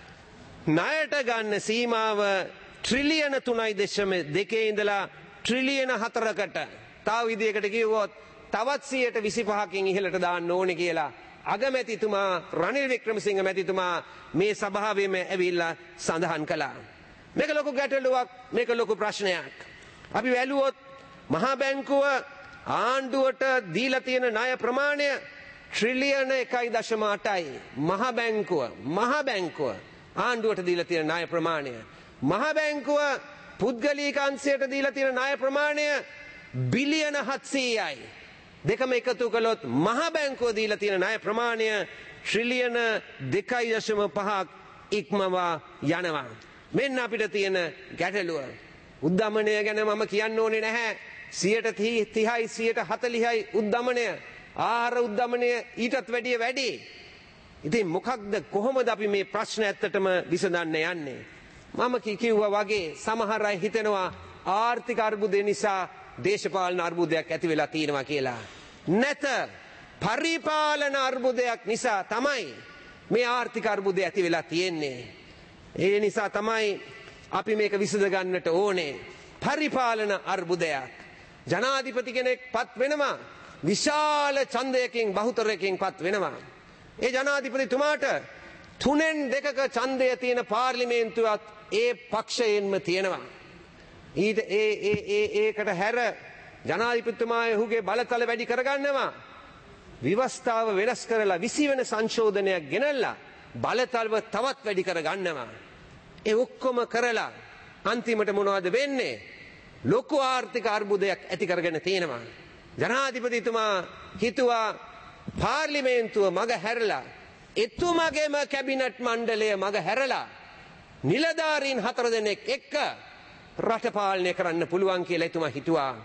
ණයට ගන්න සීමාව ට්‍රිලියන තුනයි දශම දෙකේ ඉඳලා ට්‍රිලියන හතරකට, තව විදියකට කිව්වොත් තවත් සියයට විසිපහකින් ඉහළට දාන්න ඕනේ කියලා අගමැතිතුමා රනිල් වික්‍රමසිංහ මැතිතුමා මේ සභාවෙම ඇවිල්ලා සඳහන් කළා. මේක ලොකු ගැටලුවක්, මේක ලොකු ප්‍රශ්නයක්. අපි වැළුවොත් මහා බැංකුව ආණ්ඩුවට දීලා තියෙන ණය ප්‍රමාණය ට්‍රිලියන එකයි දශම අටයි. මහා බැංකුව මහා බැංකුව ආණ්ඩුවට දීලා තියෙන ණය ප්‍රමාණය, මහා බැංකුව පුද්ගලික අංශයට දීලා තියෙන ණය ප්‍රමාණය බිලියන හත්සීයයි. දෙකම එකතු කළොත් මහා බැංකුව දීලා තියෙන ණය ප්‍රමාණය ට්‍රිලියන දෙකයි දශම පහක් ඉක්මවා යනවා. මෙන්න අපිට තියෙන ගැටලුව. උද්දමනය ගැන මම කියන්න ඕනේ නැහැ. සියයට තිහයි සියයට හතලිහයි උද්දමනය. ආහාර උද්දමනය ඊටත් වැඩිය වැඩි. ඉතින් මොකක්ද කොහොමද අපි මේ ප්‍රශ්න ඇත්තටම විසඳන්න යන්නේ? මම කිව්වා වගේ සමහර අය හිතනවා ආර්ථික අර්බුදය නිසා දේශපාලන අර්බුදයක් ඇති වෙලා තියෙනවා කියලා. නැත. පරිපාලන අර්බුදයක් නිසා තමයි මේ ආර්ථික අර්බුදය ඇති වෙලා තියෙන්නේ. ඒ නිසා තමයි අපි මේක විසඳ ගන්නට ඕනේ. පරිපාලන අර්බුදයක්. ජනාධිපති කෙනෙක් පත් වෙනවා. විශාල ඡන්දයකින් බහුතරයකින් පත් වෙනවා. ඒ ජනාධිපතිතුමාට තුනෙන් දෙකක ඡන්දය තියෙන පාර්ලිමේන්තුවත් ඒ පක්ෂයෙන්ම තියෙනවා. ඊට ඒ ඒ ඒ ඒකට හැර ජනාධිපතිතුමා ඔහුගේ බලතල වැඩි කරගන්නවා. විවස්ථාව වෙනස් කරලා විසි වෙන සංශෝධනයක් ගෙනල්ලා බලතලව තවත් වැඩි කරගන්නවා. ඒ ඔක්කොම කරලා අන්තිමට මොනවද වෙන්නේ? ලොකු ආර්ථික අර්බුදයක් ඇති කරගෙන තියෙනවා. ජනාධිපතිතුමා හිතුවා පාර්ලිමේන්තුව මග හැරලා එතුමගේම කැබිනට් මණ්ඩලය මග හැරලා නිලධාරීන් හතර දෙනෙක් එක්ක රට පාලනය කරන්න පුළුවන් කියලා එතුමා හිතුවා.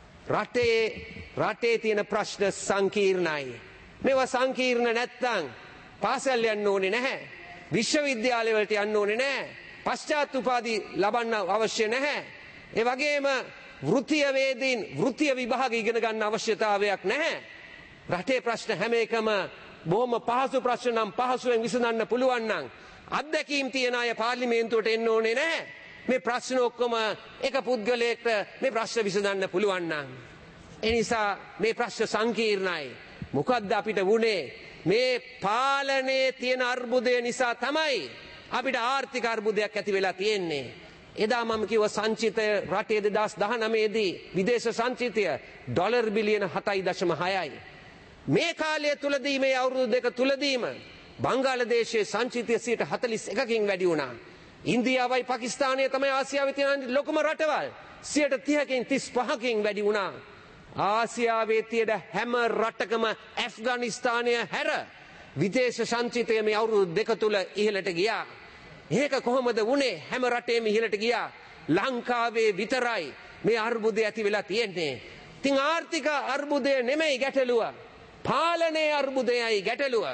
රටේ රටේ තියෙන ප්‍රශ්න සංකීර්ණයි. මේවා සංකීර්ණ නැත්තම් පාසල් යන්න ඕනේ නැහැ. විශ්වවිද්‍යාල වලට යන්න ඕනේ නැහැ. පශ්චාත් උපාධි ලබන්න අවශ්‍ය නැහැ. ඒ වගේම වෘත්තීය වේදීන් වෘත්තීය විභාග ඉගෙන ගන්න අවශ්‍යතාවයක් නැහැ. රටේ ප්‍රශ්න හැම එකම බොහොම පහසු ප්‍රශ්න නම් පහසුවෙන් විසඳන්න පුළුවන් නම් අත්දැකීම් තියන අය පාර්ලිමේන්තුවට එන්න ඕනේ නැහැ. මේ ප්‍රශ්න ඔක්කොම එක පුද්ගලයෙක්ට මේ ප්‍රශ්න විසඳන්න පුළුවන් නම්. ඒ නිසා මේ ප්‍රශ්න සංකීර්ණයි. මොකද්ද අපිට වුනේ? මේ පාලනයේ තියෙන අර්බුදය නිසා තමයි අපිට ආර්ථික අර්බුදයක් ඇති වෙලා තියෙන්නේ. එදා මම කිව්ව සංචිතය රටේ දෙදහස් දහනවය දී විදේශ සංචිතය ඩොලර් බිලියන හතයි දශම හයයි. මේ කාලය තුලදී මේ අවුරුදු දෙක තුලදීම බංග්ලාදේශයේ සංචිතය සියයට හතළිස් එකකින් වැඩි වුණා. ඉන්දියාවයි පාකිස්තානය තමයි ආසියාවේ තියෙන ලොකුම රටවල්. සියයට තිහකින් තිස් පහකින් වැඩි වුණා. ආසියාවේ තියෙන හැම රටකම ඇෆ්ගනිස්තානය හැර විදේශ සංචිතය මේ අවුරුදු දෙක තුල ඉහළට ගියා. ඒක කොහොමද වුනේ? හැම රටේම ඉහළට ගියා. ලංකාවේ විතරයි මේ අර්බුදය ඇති වෙලා තියෙන්නේ. ඉතින් ආර්ථික අර්බුදය නෙමෙයි ගැටලුව. පාලනයේ අර්බුදයයි ගැටලුව.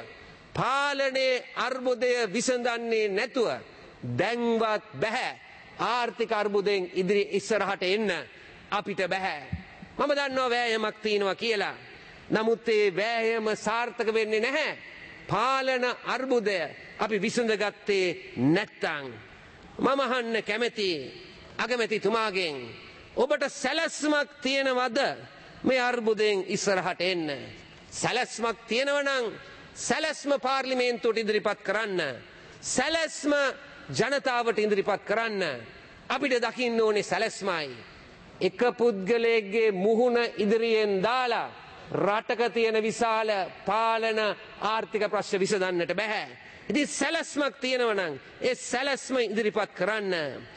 පාලනයේ අර්බුදය විසඳන්නේ නැතුව දැන්වත් බෑ ආර්ථික අර්බුදයෙන් ඉදිරි ඉස්සරහට එන්න අපිට බෑ. මම දන්නවා වෑයමක් තියෙනවා කියලා. නමුත් ඒ වෑයම සාර්ථක වෙන්නේ නැහැ. පාලන අර්බුදය අපි විසඳගත්තේ නැත්තම්. මම අහන්න කැමති අගමැතිතුමාගෙන් ඔබට සැලැස්මක් තියෙනවද මේ අර්බුදයෙන් ඉස්සරහට එන්න? සැලැස්මක් තියෙනවා නම් සැලැස්ම පාර්ලිමේන්තුවට ඉදිරිපත් කරන්න. සැලැස්ම ජනතාවට ඉදිරිපත් කරන්න. අපිට දකින්න ඕනේ සැලැස්මයි. එක පුද්ගලයෙක්ගේ මුහුණ ඉදිරියෙන් දාලා රටක තියෙන විශාල පාලන ආර්ථික ප්‍රශ්න විසඳන්නට බෑ. ඉතින් සැලැස්මක් තියෙනවා නම් ඒ සැලැස්ම ඉදිරිපත් කරන්න.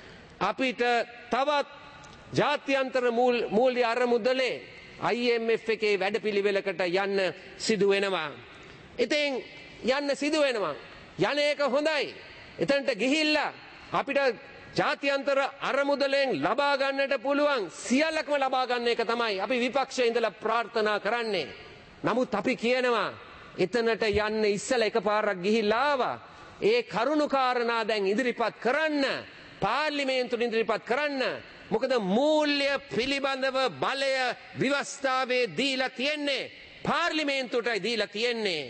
අපිට තවත් ජාත්‍යන්තර මූල්‍ය අරමුදලේ I M F එකේ වැඩපිළිවෙලකට යන්න සිදු වෙනවා. ඉතින් යන්න සිදු වෙනවා. යන එක හොඳයි. එතනට ගිහිල්ලා අපිට ජාත්‍යන්තර අරමුදලෙන් ලබා ගන්නට පුළුවන් සියල්ලක්ම ලබා ගන්න එක තමයි අපි විපක්ෂයේ ඉඳලා ප්‍රාර්ථනා කරන්නේ. නමුත් අපි කියනවා එතනට යන්න ඉස්සලා එකපාරක් ගිහිල්ලා ආවා. ඒ කරුණු කාරණා දැන් ඉදිරිපත් කරන්න. පාර්ලිමේන්තුවට ඉදිරිපත් කරන්න. මොකද මූල්‍ය පිළිබඳව බලය ව්‍යවස්ථාවේ දීලා තියෙන්නේ පාර්ලිමේන්තුවටයි දීලා තියෙන්නේ.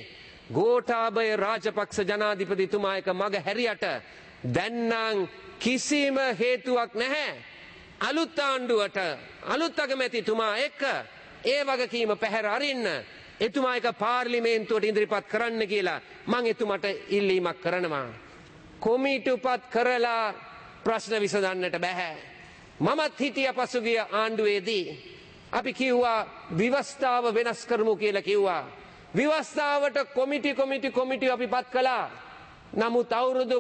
ගෝඨාභය රාජපක්ෂ ජනාධිපතිතුමා එක මග හැරියට දැන් නම් කිසිම හේතුවක් නැහැ අලුත් ආණ්ඩුවට අලුත් අගමැතිතුමා එක්ක ඒ වගකීම පැහැර අරින්න එතුමා එක පාර්ලිමේන්තුවට ඉදිරිපත් කරන්න කියලා මම එතුමාට ඉල්ලීමක් කරනවා. කොමිටුපත් කරලා ප්‍රශ්න විසඳන්නට බෑ. මමත් හිටිය පසුගිය ආණ්ඩුවේදී අපි කිව්වා ව්‍යවස්ථාව වෙනස් කරමු කියලා කිව්වා. ව්‍යවස්ථාවට කොමිටි කොමිටි කොමිටි අපි පත් කළා. නමුත් අවුරුදු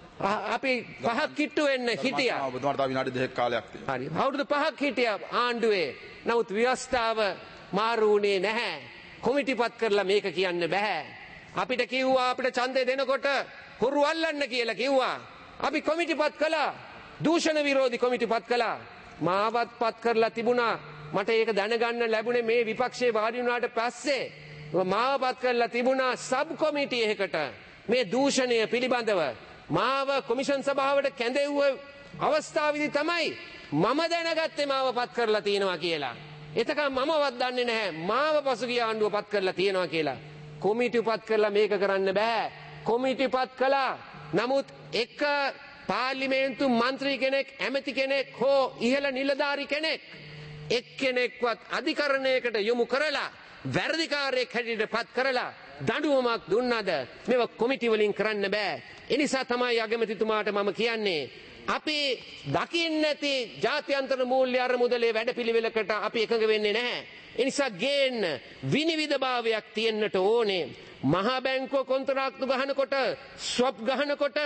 අපි පහක් කිට්ටු වෙන්න හිටියා. ඔබතුමාට තව විනාඩි දෙකක් කාලයක් තියෙනවා. හරි. අවුරුදු පහක් හිටියා ආණ්ඩුවේ. නමුත් ව්‍යවස්ථාව මාරු වුණේ නැහැ. කොමිටිපත් කරලා මේක කියන්න බෑ. අපිට කිව්වා අපිට ඡන්දය දෙනකොට හුරු අල්ලන්න කියලා කිව්වා. අපි කොමිටිපත් කළා. දූෂණ විරෝධී කොමිටිපත් කළා. මාවත් පත් කරලා තිබුණා. මට ඒක දැනගන්න ලැබුණේ මේ විපක්ෂයේ වාඩි වුණාට පස්සේ. මාව පත් කරලා තිබුණා සබ් කොමිටි එකකට මේ දූෂණය පිළිබඳව මාව කොමිෂන් සභාවට කැඳෙව්ව අවස්ථාවේදී තමයි මම දැනගත්තේ මාව පත් කරලා තියෙනවා කියලා. එතකම් මමවත් දන්නේ නැහැ මාව පසුගිය ආණ්ඩුව පත් කරලා තියෙනවා කියලා. කොමිටි පත් කරලා මේක කරන්න බෑ. කොමිටි පත් කළා. නමුත් එක පාර්ලිමේන්තු මන්ත්‍රී කෙනෙක්, ඇමති කෙනෙක් හෝ ඉහළ නිලධාරි කෙනෙක් එක්කෙනෙක්වත් අධිකරණයකට යොමු කරලා වැරදිකාරයෙක් හැටියට පත් කරලා දඬුවමක් දුන්නාද? මේවා කොමිටි වලින් කරන්න බෑ. ඒ නිසා තමයි අගමැතිතුමාට මම කියන්නේ අපි දකින්න නැති ජාත්‍යන්තර මූල්‍ය අරමුදලේ වැඩපිළිවෙලකට අපි එකඟ වෙන්නේ නැහැ. ඒ නිසා ගේන්න විනිවිදභාවයක් තියෙන්නට ඕනේ. මහා බැංකුව කොන්ත්‍රාත්තු ගහනකොට, ස්වප් ගහනකොට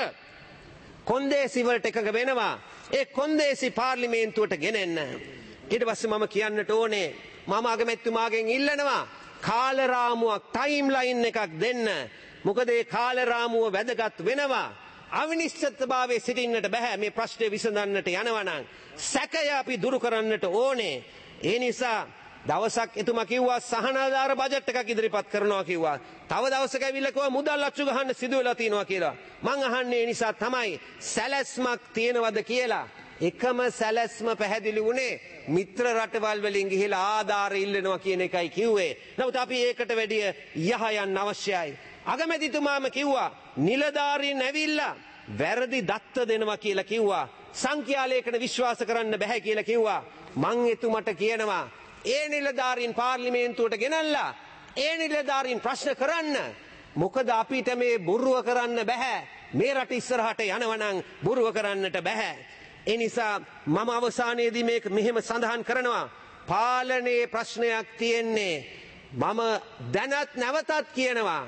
කොන්දේසි වලට එකඟ වෙනවා. ඒ කොන්දේසි පාර්ලිමේන්තුවට ගෙනෙන්න. ඊට පස්සේ මම කියන්නට ඕනේ මම අගමැතිතුමාගෙන් ඉල්ලනවා කාලරාමුවක්, ටයිම් ලයින් එකක් දෙන්න. මොකද ඒ කාලරාමුව වැදගත් වෙනවා. අවිනිශ්චිතභාවයේ සිටින්නට බෑ. මේ ප්‍රශ්නේ විසඳන්නට යනවා නම් සැකය අපි දුරු කරන්නට ඕනේ. ඒ නිසා දවසක් එතුමා කිව්වා සහනාධාර බජට් එකක් ඉදිරිපත් කරනවා කිව්වා. තව දවසක ඇවිල්ලා කිව්වා මුදල් අච්චු ගහන්න සිදු වෙලා තියෙනවා කියලා. මං අහන්නේ ඒ නිසා තමයි සැලැස්මක් තියෙනවද කියලා. එකම සැලැස්ම පැහැදිලි වුණේ මිත්‍ර රටවල් වලින් ගිහිලා ආධාර ඉල්ලනවා කියන එකයි කිව්වේ. නමුත් අපි ඒකට වැඩිය යහ යන්න අවශ්‍යයි. අගමැතිතුමාම කිව්වා නිලධාරීන් ඇවිල්ලා වැරදි දත්ත දෙනවා කියලා කිව්වා. සංඛ්‍යාලේඛන විශ්වාස කරන්න බෑ කියලා කිව්වා. මං එතුමට කියනවා ඒ නිලධාරීන් පාර්ලිමේන්තුවට ගෙනල්ලා ඒ නිලධාරීන් ප්‍රශ්න කරන්න. මොකද අපිට මේ බොරුව කරන්න බෑ. මේ රට ඉස්සරහට යනවනම් බොරුව කරන්නට බෑ. ඒ නිසා මම අවසානයේදී මේක මෙහෙම සඳහන් කරනවා. පාලනයේ ප්‍රශ්නයක් තියෙන්නේ. මම දැනත් නැවතත් කියනවා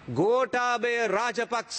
ගෝඨාභය රාජපක්ෂ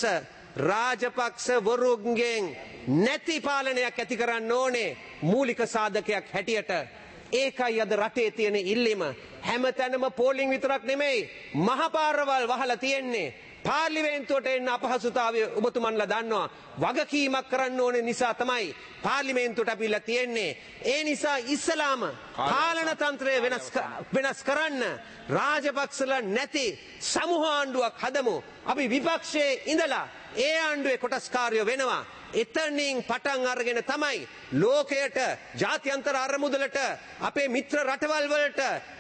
රාජපක්ෂ වරුන්ගෙන් නැති පාලනයක් ඇති කරන්න ඕනේ මූලික සාධකයක් හැටියට. ඒකයි අද රටේ තියෙන ඉල්ලීම. හැමතැනම පෝලිං විතරක් නෙමෙයි මහපාරවල් වහලා තියෙන්නේ. පාර්ලිමේන්තුවට එන්න අපහසුතාවය ඔබතුමන්ලා දන්නවා. වගකීමක් කරන්න ඕනේ නිසා තමයි පාර්ලිමේන්තුවට අපිලා තියෙන්නේ. ඒ නිසා ඉස්සලාම පාලන තන්ත්‍රය වෙනස් වෙනස් කරන්න රාජපක්ෂලා නැති සමූහ ආණ්ඩුවක් හදමු. අපි විපක්ෂයේ ඉඳලා ඒ ආණ්ඩුවේ කොටස්කාරයෝ වෙනවා. එතනින් පටන් අරගෙන තමයි ලෝකයට, ජාත්‍යන්තර අරමුදලට, අපේ මිත්‍ර රටවල් වලට,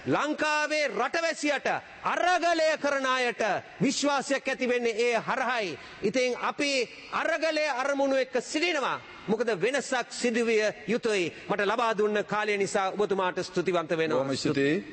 ලංකාවේ රටවැසියට අරගලය කරන අයට විශ්වාසයක් ඇති වෙන්නේ ඒ හරහයි. ඉතින් අපි අරගලය අරමුණු එක්ක සිටිනවා. මොකද වෙනසක් සිදුවිය යුතුයි. මට ලබා දුන්න කාලය නිසා ඔබතුමාට ස්තුතිවන්ත වෙනවා.